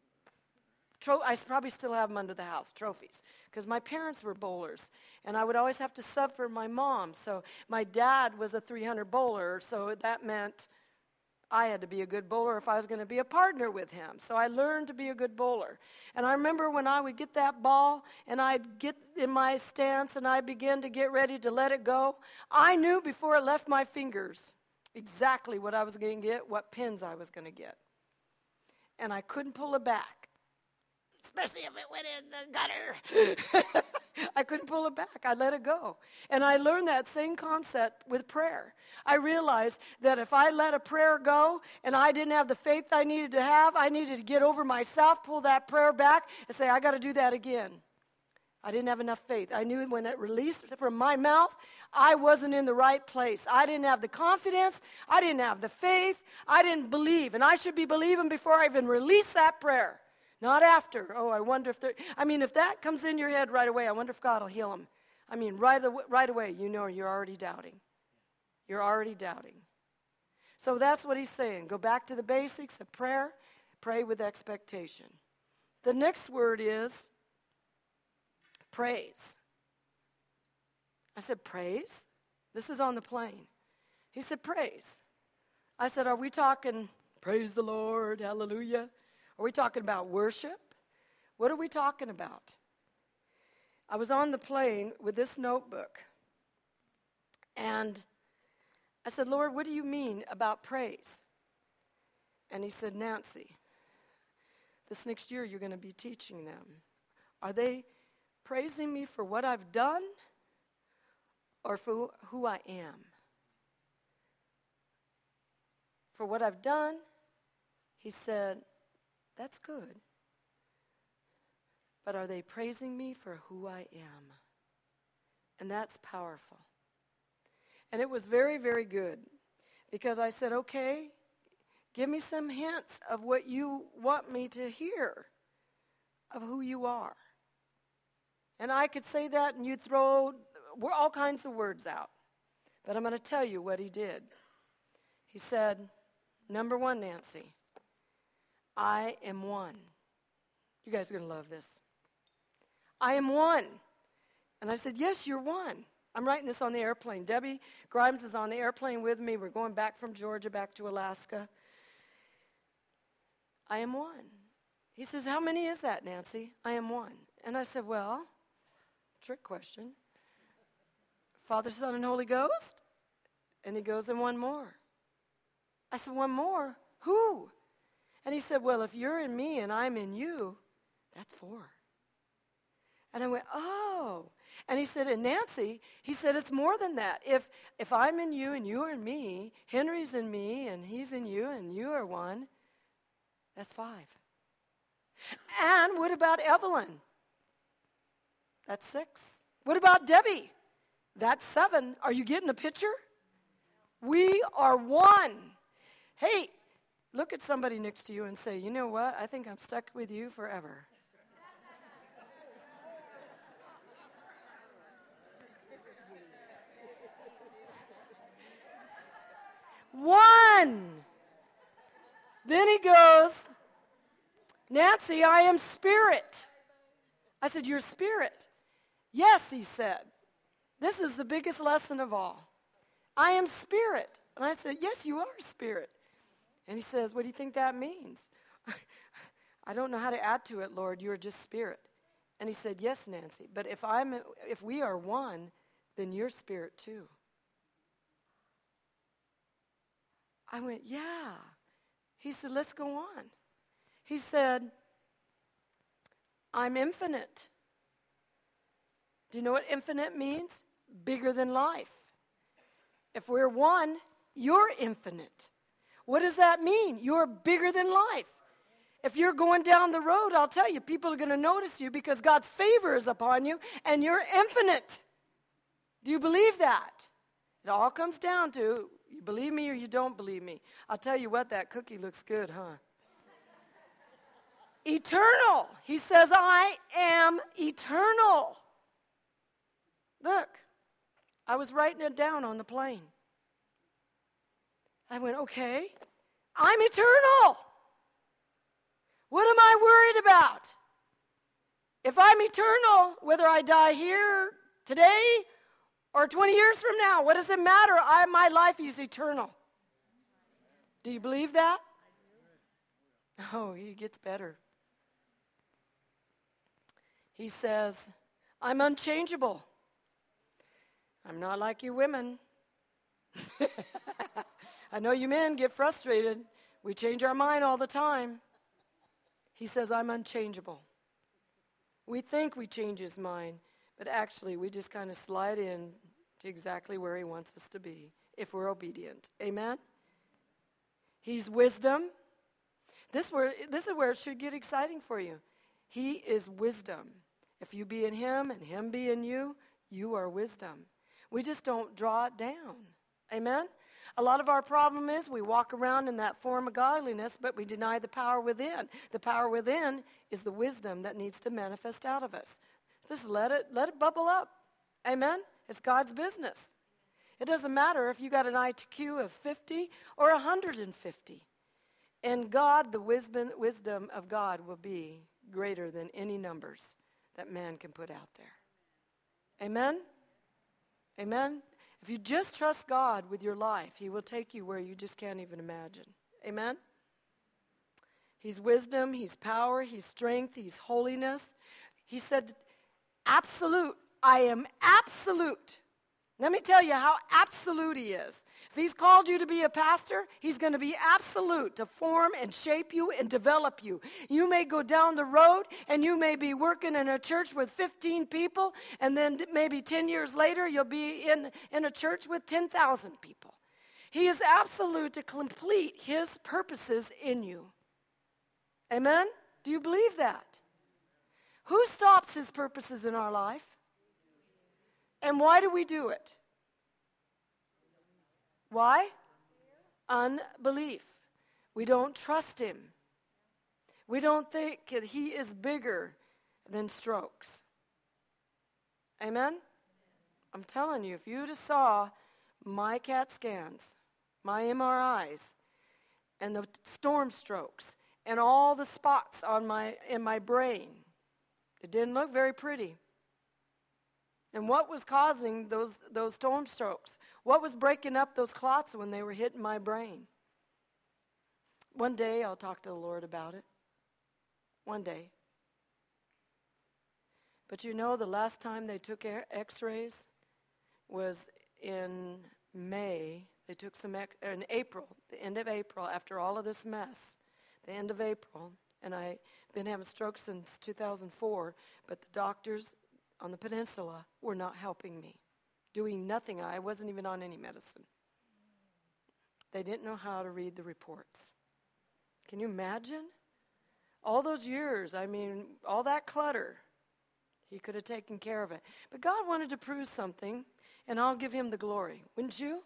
S1: tro- I probably still have them under the house, trophies, because my parents were bowlers, and I would always have to sub for my mom. So my dad was a three hundred bowler, so that meant I had to be a good bowler if I was going to be a partner with him. So I learned to be a good bowler. And I remember when I would get that ball and I'd get in my stance and I'd begin to get ready to let it go, I knew before it left my fingers exactly what I was going to get, what pins I was going to get. And I couldn't pull it back, especially if it went in the gutter. I couldn't pull it back. I let it go. And I learned that same concept with prayer. I realized that if I let a prayer go and I didn't have the faith I needed to have, I needed to get over myself, pull that prayer back, and say, I got to do that again. I didn't have enough faith. I knew when it released from my mouth, I wasn't in the right place. I didn't have the confidence. I didn't have the faith. I didn't believe. And I should be believing before I even release that prayer. Not after. Oh, I wonder if there, I mean, if that comes in your head right away, I wonder if God will heal him. I mean, right, right away, you know you're already doubting. You're already doubting. So that's what he's saying. Go back to the basics of prayer. Pray with expectation. The next word is praise. I said, praise? This is on the plane. He said, praise. I said, are we talking praise the Lord, hallelujah? Are we talking about worship? What are we talking about? I was on the plane with this notebook, and I said, Lord, what do you mean about praise? And he said, Nancy, this next year you're going to be teaching them. Are they praising me for what I've done or for who I am? For what I've done, he said, that's good. But are they praising me for who I am? And that's powerful. And it was very, very good. Because I said, okay, give me some hints of what you want me to hear of who you are. And I could say that and you'd throw all kinds of words out. But I'm going to tell you what he did. He said, number one, Nancy, I am one. You guys are going to love this. I am one. And I said, yes, you're one. I'm writing this on the airplane. Debbie Grimes is on the airplane with me. We're going back from Georgia back to Alaska. I am one. He says, how many is that, Nancy? I am one. And I said, well, trick question. Father, Son, and Holy Ghost? And he goes, and one more. I said, one more? Who? And he said, well, if you're in me and I'm in you, that's four. And I went, oh. And he said, and Nancy, he said, it's more than that. If if I'm in you and you are in me, Henry's in me and he's in you and you are one, that's five. And what about Evelyn? That's six. What about Debbie? That's seven. Are you getting the picture? We are one. Hey, look at somebody next to you and say, you know what? I think I'm stuck with you forever. One. Then he goes, Nancy, I am spirit. I said, you're spirit. Yes, he said. This is the biggest lesson of all. I am spirit. And I said, yes, you are spirit. And he says, what do you think that means? I don't know how to add to it, Lord. You are just spirit. And he said, yes, Nancy. But if I'm, if we are one, then you're spirit too. I went, yeah. He said, let's go on. He said, I'm infinite. Do you know what infinite means? Bigger than life. If we're one, you're infinite. What does that mean? You're bigger than life. If you're going down the road, I'll tell you, people are going to notice you because God's favor is upon you and you're infinite. Do you believe that? It all comes down to, you believe me or you don't believe me. I'll tell you what, that cookie looks good, huh? Eternal. He says, I am eternal. Look, I was writing it down on the plane. I went, okay, I'm eternal. What am I worried about? If I'm eternal, whether I die here today or twenty years from now, what does it matter? I, my life is eternal. Do you believe that? Oh, he gets better. He says, I'm unchangeable. I'm not like you women. I know you men get frustrated. We change our mind all the time. He says, I'm unchangeable. We think we change his mind, but actually we just kind of slide in to exactly where he wants us to be if we're obedient. Amen? He's wisdom. This, where, this is where it should get exciting for you. He is wisdom. If you be in him and him be in you, you are wisdom. We just don't draw it down. Amen? A lot of our problem is we walk around in that form of godliness, but we deny the power within. The power within is the wisdom that needs to manifest out of us. Just let it, let it bubble up. Amen? It's God's business. It doesn't matter if you got an I Q of fifty or one hundred fifty. In God, the wisdom, wisdom of God will be greater than any numbers that man can put out there. Amen? Amen? If you just trust God with your life, he will take you where you just can't even imagine. Amen? He's wisdom, he's power, he's strength, he's holiness. He said, absolute. I am absolute. Let me tell you how absolute he is. If he's called you to be a pastor, he's going to be absolute to form and shape you and develop you. You may go down the road and you may be working in a church with fifteen people, and then maybe ten years later you'll be in, in a church with ten thousand people. He is absolute to complete his purposes in you. Amen? Do you believe that? Who stops his purposes in our life? And why do we do it? Why? Unbelief. We don't trust him. We don't think that he is bigger than strokes. Amen? I'm telling you, if you just saw my CAT scans, my M R Is, and the storm strokes, and all the spots on my in my brain, it didn't look very pretty. And what was causing those, those storm strokes? What was breaking up those clots when they were hitting my brain? One day I'll talk to the Lord about it. One day. But you know, the last time they took x-rays was in May. They took some ex- in April, the end of April, after all of this mess. The end of April. And I've been having strokes since two thousand four, but the doctors on the peninsula were not helping me, doing nothing. I wasn't even on any medicine. They didn't know how to read the reports. Can you imagine? All those years, I mean, all that clutter. He could have taken care of it. But God wanted to prove something, and I'll give him the glory. Wouldn't you?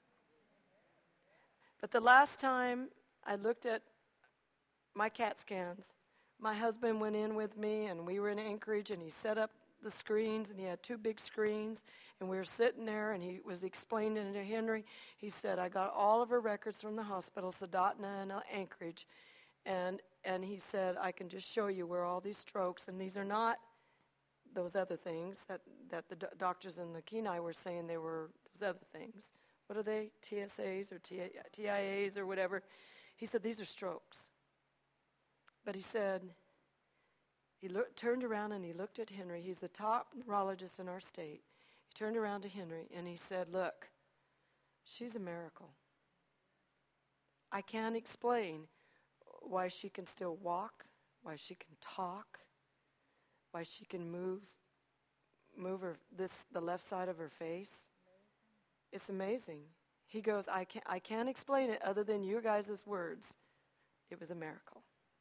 S1: But the last time I looked at my CAT scans, my husband went in with me, and we were in Anchorage, and he set up the screens, and he had two big screens, and we were sitting there, and he was explaining to Henry. He said, I got all of her records from the hospital, Soldotna and uh, Anchorage, and and he said, I can just show you where all these strokes, and these are not those other things that, that the do- doctors in the Kenai were saying they were those other things. What are they? T S As or T I As or whatever. He said, these are strokes. But he said, he look, turned around and he looked at Henry. He's the top neurologist in our state. He turned around to Henry and he said, look, she's a miracle. I can't explain why she can still walk, why she can talk, why she can move move her this the left side of her face. It's amazing. He goes, I can't I can't explain it other than you guys' words. It was a miracle.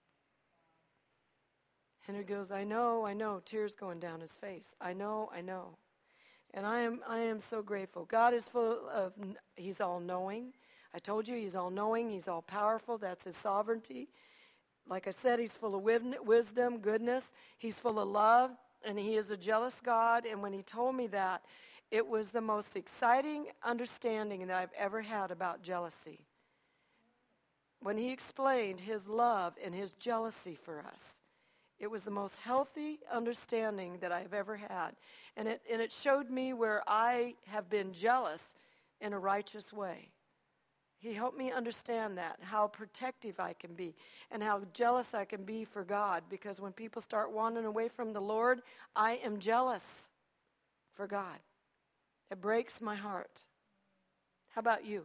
S1: Henry goes, I know, I know, tears going down his face. I know, I know. And I am I am so grateful. God is full of, he's all-knowing. I told you he's all-knowing, he's all-powerful. That's his sovereignty. Like I said, he's full of wisdom, goodness. He's full of love, and he is a jealous God. And when he told me that, it was the most exciting understanding that I've ever had about jealousy. When he explained his love and his jealousy for us, it was the most healthy understanding that I've ever had. And it, and it showed me where I have been jealous in a righteous way. He helped me understand that, how protective I can be and how jealous I can be for God. Because when people start wandering away from the Lord, I am jealous for God. It breaks my heart. How about you?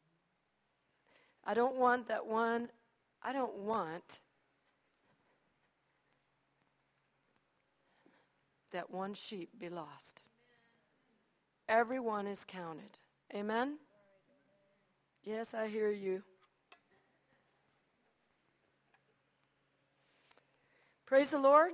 S1: I don't want that one, I don't want that one sheep be lost. Everyone is counted. Amen? Yes, I hear you. Praise the Lord.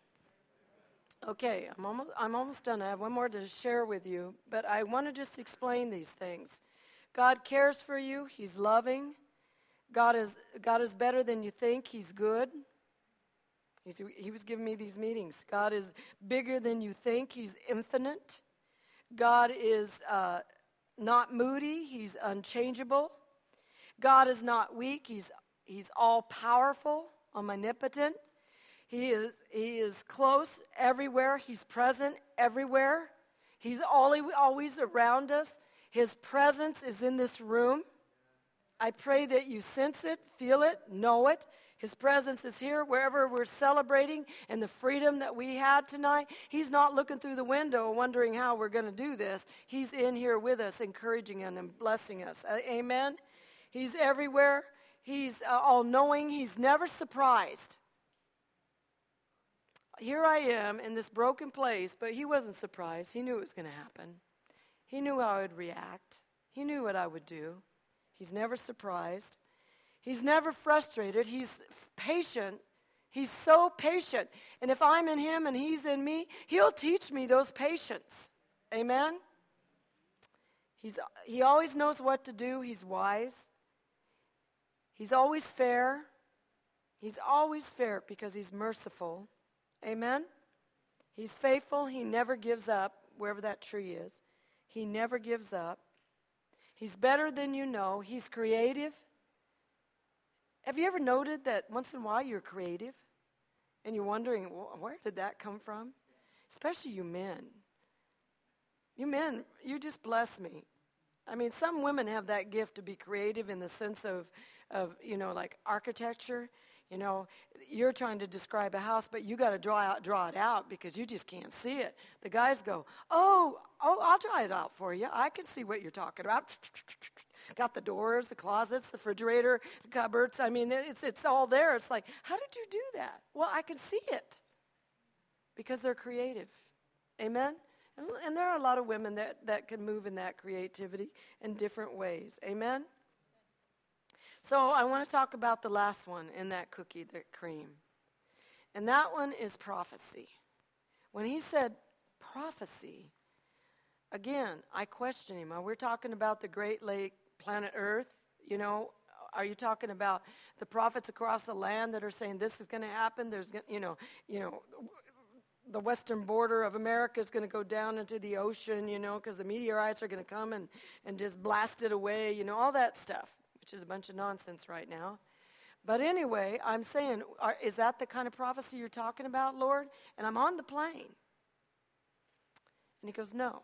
S1: Okay, I'm almost I'm almost done. I have one more to share with you, but I want to just explain these things. God cares for you. He's loving. God is God is better than you think. He's good. He's, he was giving me these meetings. God is bigger than you think. He's infinite. God is uh, not moody. He's unchangeable. God is not weak. He's He's all powerful, omnipotent. He is He is close everywhere. He's present everywhere. He's always always around us. His presence is in this room. I pray that you sense it, feel it, know it. His presence is here wherever we're celebrating and the freedom that we had tonight. He's not looking through the window wondering how we're going to do this. He's in here with us, encouraging us and blessing us. Uh, amen? He's everywhere. He's uh, all-knowing. He's never surprised. Here I am in this broken place, but he wasn't surprised. He knew it was going to happen. He knew how I would react. He knew what I would do. He's never surprised. He's never frustrated. He's patient. He's so patient. And if I'm in him and he's in me, he'll teach me those patience. Amen? He's, he always knows what to do. He's wise. He's always fair. He's always fair because he's merciful. Amen? He's faithful. He never gives up, wherever that tree is. He never gives up. He's better than you know. He's creative. Have you ever noted that once in a while you're creative and you're wondering, well, where did that come from? Especially you men. You men, you just bless me. I mean, some women have that gift to be creative in the sense of, of you know, like architecture. You know, you're trying to describe a house, but you got to draw out, draw it out because you just can't see it. The guys go, oh, oh, I'll draw it out for you. I can see what you're talking about. Got the doors, the closets, the refrigerator, the cupboards. I mean, it's it's all there. It's like, how did you do that? Well, I can see it because they're creative. Amen? And, and there are a lot of women that, that can move in that creativity in different ways. Amen? So I want to talk about the last one in that cookie, the cream. And that one is prophecy. When he said prophecy, again, I question him. Are we talking about the Great Lake, planet Earth? You know, are you talking about the prophets across the land that are saying this is going to happen? There's, you know, you know, the western border of America is going to go down into the ocean, you know, because the meteorites are going to come and, and just blast it away, you know, all that stuff, which is a bunch of nonsense right now. But anyway, I'm saying, are, is that the kind of prophecy you're talking about, Lord? And I'm on the plane. And he goes, no.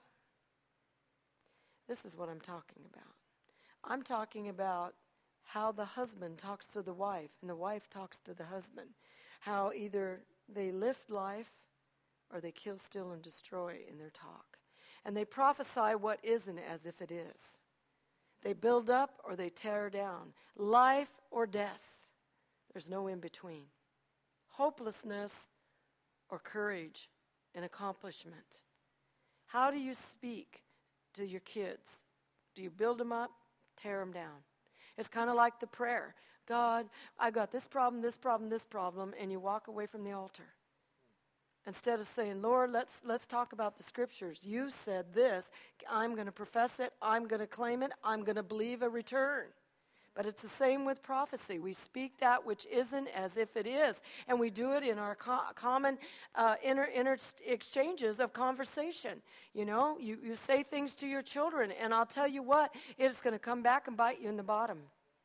S1: This is what I'm talking about. I'm talking about how the husband talks to the wife and the wife talks to the husband. How either they lift life or they kill, steal, and destroy in their talk. And they prophesy what isn't as if it is. They build up or they tear down. Life or death. There's no in between. Hopelessness or courage and accomplishment. How do you speak to your kids? Do you build them up, tear them down? It's kind of like the prayer. God, I got this problem, this problem, this problem, and you walk away from the altar. Instead of saying, Lord, let's let's talk about the scriptures. You said this. I'm going to profess it. I'm going to claim it. I'm going to believe a return. But it's the same with prophecy. We speak that which isn't as if it is. And we do it in our co- common uh, inter, inter exchanges of conversation. You know, you, you say things to your children, and I'll tell you what, it's going to come back and bite you in the bottom.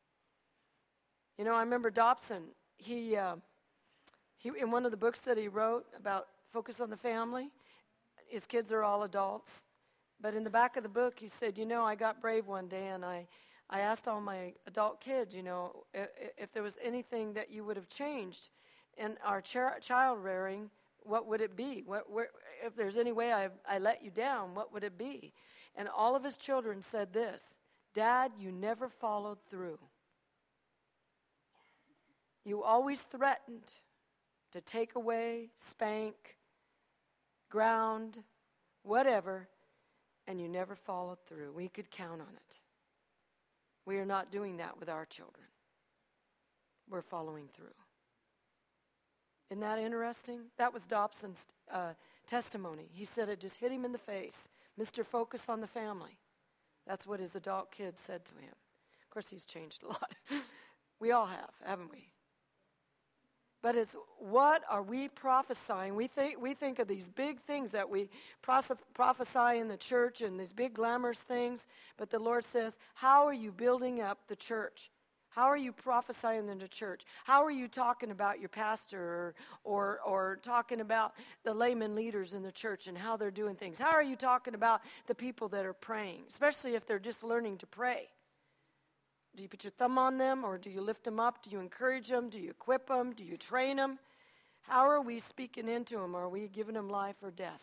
S1: You know, I remember Dobson. He... Uh, He, in one of the books that he wrote about focus on the family, his kids are all adults. But in the back of the book, he said, you know, I got brave one day, and I, I asked all my adult kids, you know, if, if there was anything that you would have changed in our ch- child rearing, what would it be? What, where, if there's any way I, I let you down, what would it be? And all of his children said this, Dad, you never followed through. You always threatened to take away, spank, ground, whatever, and you never followed through. We could count on it. We are not doing that with our children. We're following through. Isn't that interesting? That was Dobson's uh, testimony. He said it just hit him in the face. Mister Focus on the family. That's what his adult kids said to him. Of course, he's changed a lot. We all have, haven't we? But it's what are we prophesying? We think we think of these big things that we pros- prophesy in the church and these big glamorous things. But the Lord says, how are you building up the church? How are you prophesying in the church? How are you talking about your pastor or, or, or talking about the layman leaders in the church and how they're doing things? How are you talking about the people that are praying, especially if they're just learning to pray? Do you put your thumb on them, or do you lift them up? Do you encourage them? Do you equip them? Do you train them? How are we speaking into them? Are we giving them life or death?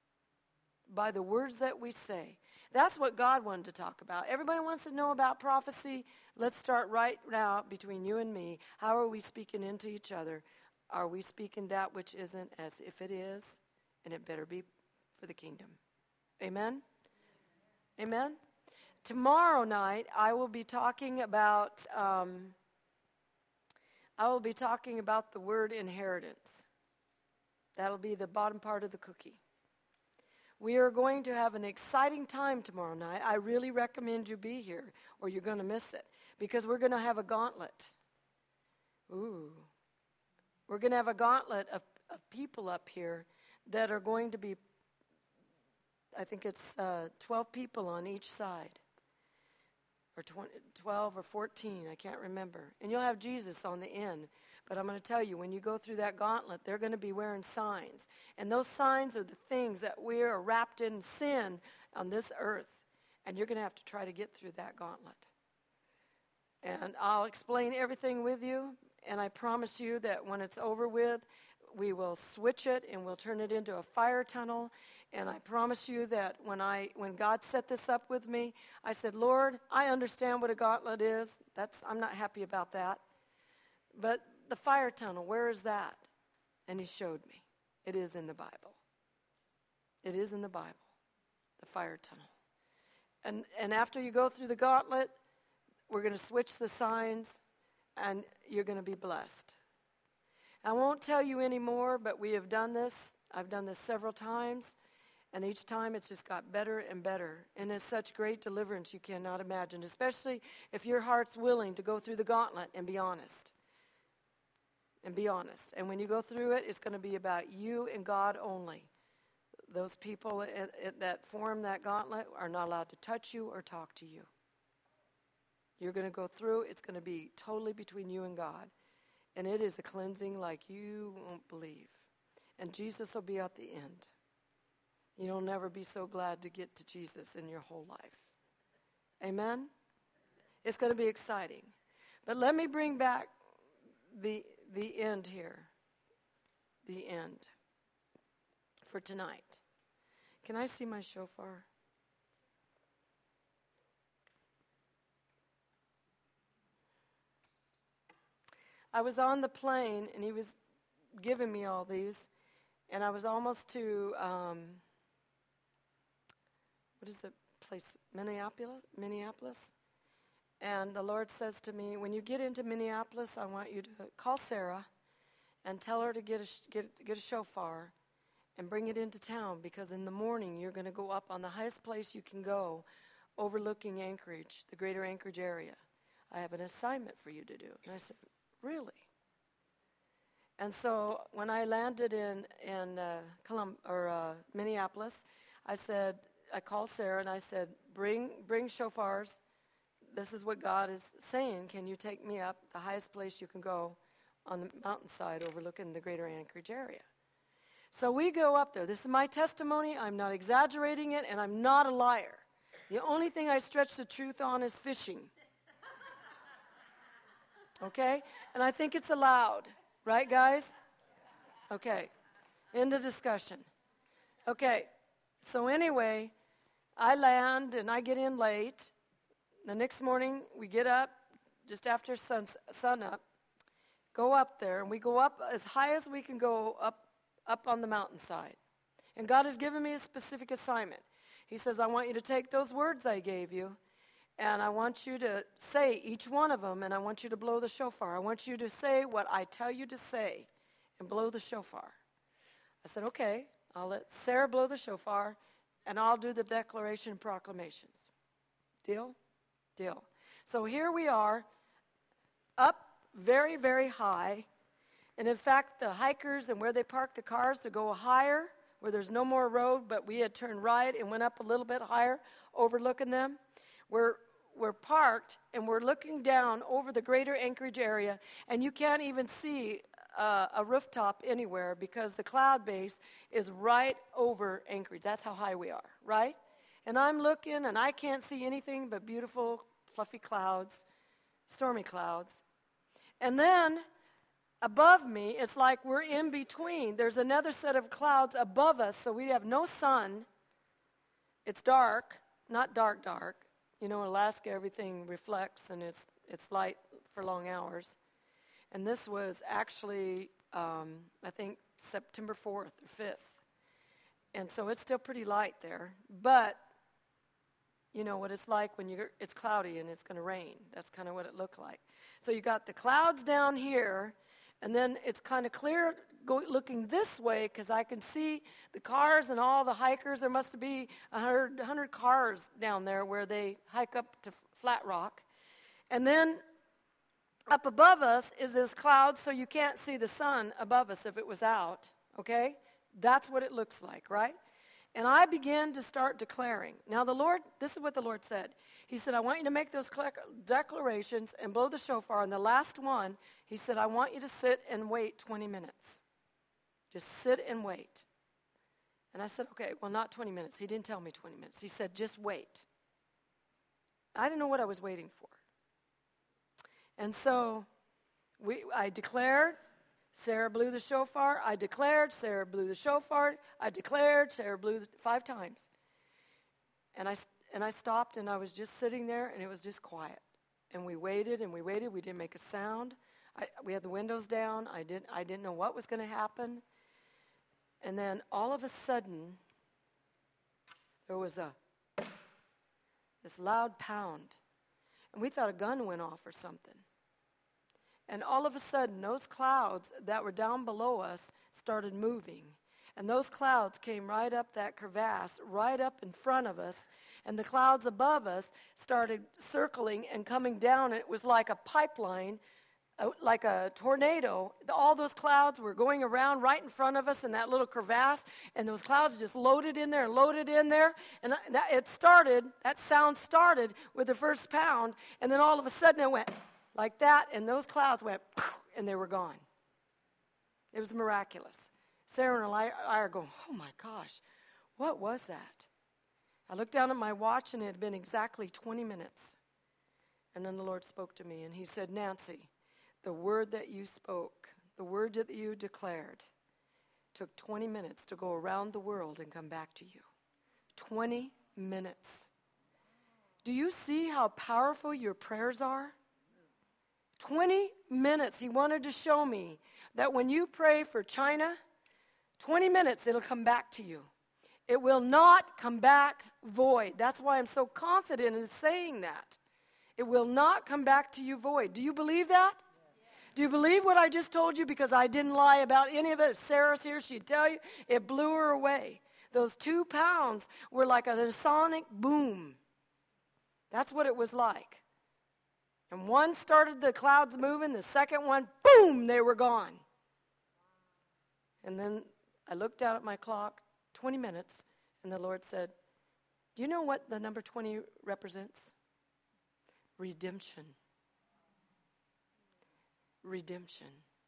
S1: By the words that we say. That's what God wanted to talk about. Everybody wants to know about prophecy. Let's start right now between you and me. How are we speaking into each other? Are we speaking that which isn't as if it is? And it better be for the kingdom. Amen? Amen? Tomorrow night, I will be talking about, um, I will be talking about the word inheritance. That'll be the bottom part of the cookie. We are going to have an exciting time tomorrow night. I really recommend you be here, or you're going to miss it, because we're going to have a gauntlet. Ooh. We're going to have a gauntlet of, of people up here that are going to be, I think it's uh, twelve people on each side. Or twenty, twelve or fourteen, I can't remember. And you'll have Jesus on the end. But I'm going to tell you, when you go through that gauntlet, they're going to be wearing signs. And those signs are the things that we are wrapped in sin on this earth. And you're going to have to try to get through that gauntlet. And I'll explain everything with you. And I promise you that when it's over with, we will switch it and we'll turn it into a fire tunnel. And I promise you that when I when God set this up with me, I said, Lord, I understand what a gauntlet is. That's I'm not happy about that. But the fire tunnel, where is that? And he showed me. It is in the Bible. It is in the Bible, the fire tunnel. And and after you go through the gauntlet, we're going to switch the signs, and you're going to be blessed. I won't tell you any more, but we have done this I've done this several times, and each time it's just got better and better. And it's such great deliverance you cannot imagine, especially if your heart's willing to go through the gauntlet and be honest. And be honest. And when you go through it, it's going to be about you and God only. Those people it, it, that form that gauntlet are not allowed to touch you or talk to you. You're going to go through, it's going to be totally between you and God. And it is a cleansing like you won't believe. And Jesus will be at the end. You'll never be so glad to get to Jesus in your whole life. Amen? It's going to be exciting. But let me bring back the the end here. The end for tonight. Can I see my shofar? I was on the plane, and he was giving me all these, and I was almost to, um, what is the place, Minneapolis? Minneapolis? And the Lord says to me, when you get into Minneapolis, I want you to call Sarah and tell her to get a, sh- get, get a shofar and bring it into town, because in the morning you're going to go up on the highest place you can go, overlooking Anchorage, the greater Anchorage area. I have an assignment for you to do. And I said, really? And so when I landed in in uh, Colum- or uh, Minneapolis, I said, I called Sarah and I said, bring bring shofars. This is what God is saying. Can you take me up the highest place you can go on the mountainside overlooking the greater Anchorage area? So we go up there. This is my testimony. I'm not exaggerating it, and I'm not a liar. The only thing I stretch the truth on is fishing. Okay? And I think it's allowed. Right, guys? Okay. End of discussion. Okay. So anyway, I land, and I get in late. The next morning, we get up just after sun, sun up, go up there, and we go up as high as we can go up, up on the mountainside. And God has given me a specific assignment. He says, I want you to take those words I gave you, and I want you to say each one of them, and I want you to blow the shofar. I want you to say what I tell you to say and blow the shofar. I said, okay, I'll let Sarah blow the shofar, and I'll do the declaration and proclamations. Deal? Deal. So here we are, up very, very high. And in fact, the hikers and where they park the cars to go higher, where there's no more road, but we had turned right and went up a little bit higher, overlooking them. We're, we're parked, and we're looking down over the greater Anchorage area, and you can't even see uh, a rooftop anywhere because the cloud base is right over Anchorage. That's how high we are, right? And I'm looking, and I can't see anything but beautiful, fluffy clouds, stormy clouds. And then above me, it's like we're in between. There's another set of clouds above us, so we have no sun. It's dark, not dark, dark. You know, in Alaska, everything reflects, and it's it's light for long hours. And this was actually, um, I think, September fourth or fifth. And so it's still pretty light there. But you know what it's like when you're, it's cloudy and it's going to rain. That's kind of what it looked like. So you got the clouds down here, and then it's kind of clear go, looking this way because I can see the cars and all the hikers. There must be one hundred, one hundred cars down there where they hike up to Flat Rock. And then up above us is this cloud, so you can't see the sun above us if it was out, okay? That's what it looks like, right? And I began to start declaring. Now the Lord, this is what the Lord said. He said, I want you to make those declarations and blow the shofar. And the last one, he said, I want you to sit and wait twenty minutes. Just sit and wait. And I said, okay, well, not twenty minutes. He didn't tell me twenty minutes. He said, just wait. I didn't know what I was waiting for. And so we, I declared, Sarah blew the shofar. I declared, Sarah blew the shofar. I declared, Sarah blew the, five times. And I, and I stopped, and I was just sitting there, and it was just quiet. And we waited, and we waited. We didn't make a sound. I, we had the windows down. I didn't, I didn't know what was going to happen. And then all of a sudden, there was a this loud pound. And we thought a gun went off or something. And all of a sudden, those clouds that were down below us started moving. And those clouds came right up that crevasse, right up in front of us. And the clouds above us started circling and coming down. It was like a pipeline, uh, like a tornado. All those clouds were going around right in front of us in that little crevasse. And those clouds just loaded in there and loaded in there. And that, it started, that sound started with the first pound. And then all of a sudden it went like that. And those clouds went, and they were gone. It was miraculous. Sarah and I, I are going, oh my gosh, what was that? I looked down at my watch and it had been exactly twenty minutes. And then the Lord spoke to me and he said, Nancy, the word that you spoke, the word that you declared, took twenty minutes to go around the world and come back to you. twenty minutes. Do you see how powerful your prayers are? twenty minutes. He wanted to show me that when you pray for China, twenty minutes, it'll come back to you. It will not come back void. That's why I'm so confident in saying that. It will not come back to you void. Do you believe that? Yes. Do you believe what I just told you? Because I didn't lie about any of it. If Sarah's here, she'd tell you. It blew her away. Those two pounds were like a sonic boom. That's what it was like. And one started the clouds moving. The second one, boom, they were gone. And then I looked down at my clock, twenty minutes, and the Lord said, do you know what the number twenty represents? Redemption. Redemption.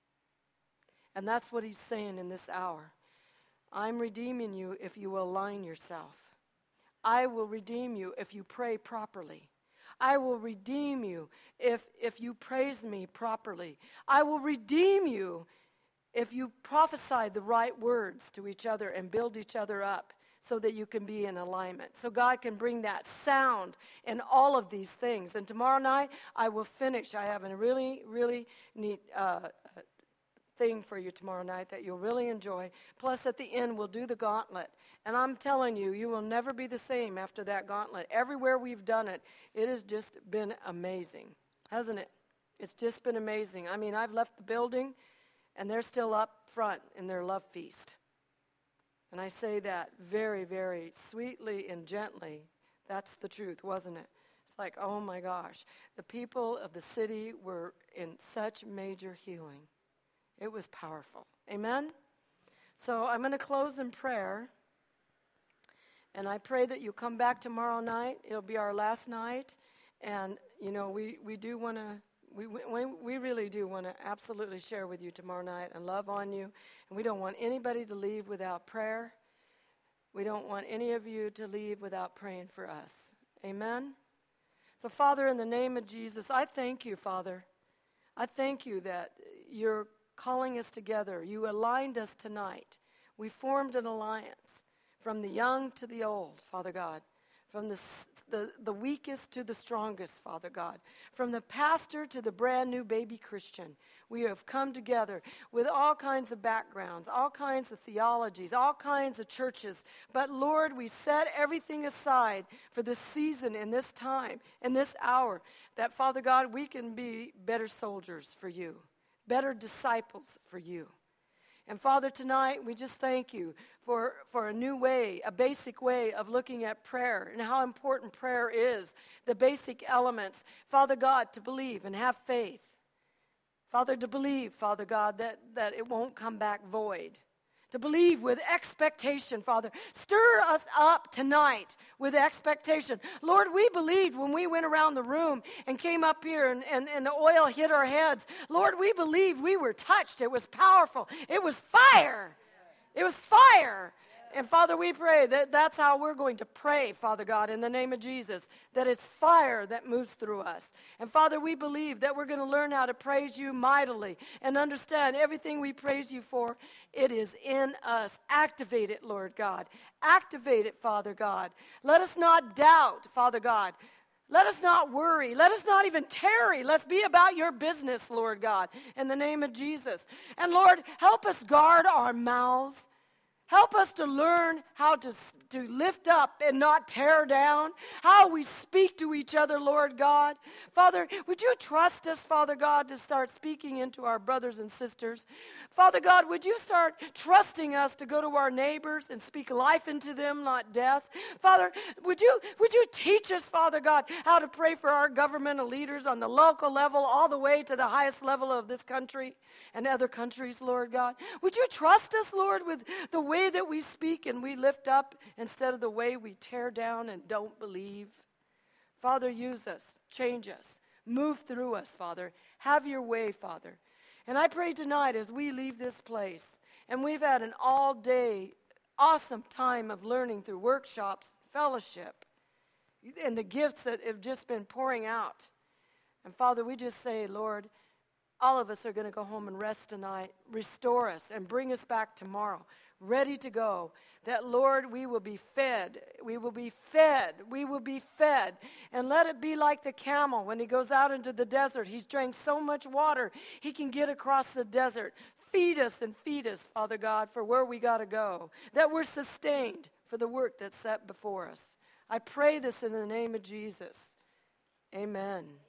S1: And that's what he's saying in this hour. I'm redeeming you if you will align yourself. I will redeem you if you pray properly. I will redeem you if, if you praise me properly. I will redeem you if you prophesy the right words to each other and build each other up so that you can be in alignment. So God can bring that sound and all of these things. And tomorrow night, I will finish. I have a really, really neat uh, thing for you tomorrow night that you'll really enjoy. Plus, at the end, we'll do the gauntlet. And I'm telling you, you will never be the same after that gauntlet. Everywhere we've done it, it has just been amazing, hasn't it? It's just been amazing. I mean, I've left the building, and they're still up front in their love feast. And I say that very, very sweetly and gently. That's the truth, wasn't it? It's like, oh my gosh. The people of the city were in such major healing. It was powerful. Amen? So I'm going to close in prayer. And I pray that you come back tomorrow night. It'll be our last night. And, you know, we, we do want to, we, we we really do want to absolutely share with you tomorrow night and love on you. And we don't want anybody to leave without prayer. We don't want any of you to leave without praying for us. Amen? So, Father, in the name of Jesus, I thank you, Father. I thank you that you're calling us together. You aligned us tonight. We formed an alliance from the young to the old, Father God, from the, the, the weakest to the strongest, Father God, from the pastor to the brand new baby Christian. We have come together with all kinds of backgrounds, all kinds of theologies, all kinds of churches. But Lord, we set everything aside for this season and this time and this hour that, Father God, we can be better soldiers for you, better disciples for you. And Father, tonight we just thank you for, for a new way, a basic way of looking at prayer and how important prayer is, the basic elements. Father God, to believe and have faith. Father, to believe, Father God, that, that it won't come back void. To believe with expectation, Father. Stir us up tonight with expectation. Lord, we believed when we went around the room and came up here and, and, and the oil hit our heads. Lord, we believed we were touched. It was powerful. It was fire. It was fire. And Father, we pray that that's how we're going to pray, Father God, in the name of Jesus, that it's fire that moves through us. And Father, we believe that we're going to learn how to praise you mightily and understand everything we praise you for, it is in us. Activate it, Lord God. Activate it, Father God. Let us not doubt, Father God. Let us not worry. Let us not even tarry. Let's be about your business, Lord God, in the name of Jesus. And Lord, help us guard our mouths. Help us to learn how to, to lift up and not tear down, how we speak to each other, Lord God. Father, would you trust us, Father God, to start speaking into our brothers and sisters? Father God, would you start trusting us to go to our neighbors and speak life into them, not death? Father, would you, would you teach us, Father God, how to pray for our governmental leaders on the local level all the way to the highest level of this country and other countries, Lord God? Would you trust us, Lord, with the way that we speak and we lift up instead of the way we tear down and don't believe? Father, use us, change us, move through us, Father. Have your way, Father. And I pray tonight as we leave this place, and we've had an all-day awesome time of learning through workshops, fellowship, and the gifts that have just been pouring out. And Father, we just say, Lord, all of us are going to go home and rest tonight. Restore us and bring us back tomorrow, ready to go. That, Lord, we will be fed. We will be fed. We will be fed. And let it be like the camel when he goes out into the desert. He's drank so much water, he can get across the desert. Feed us and feed us, Father God, for where we got to go. That we're sustained for the work that's set before us. I pray this in the name of Jesus. Amen.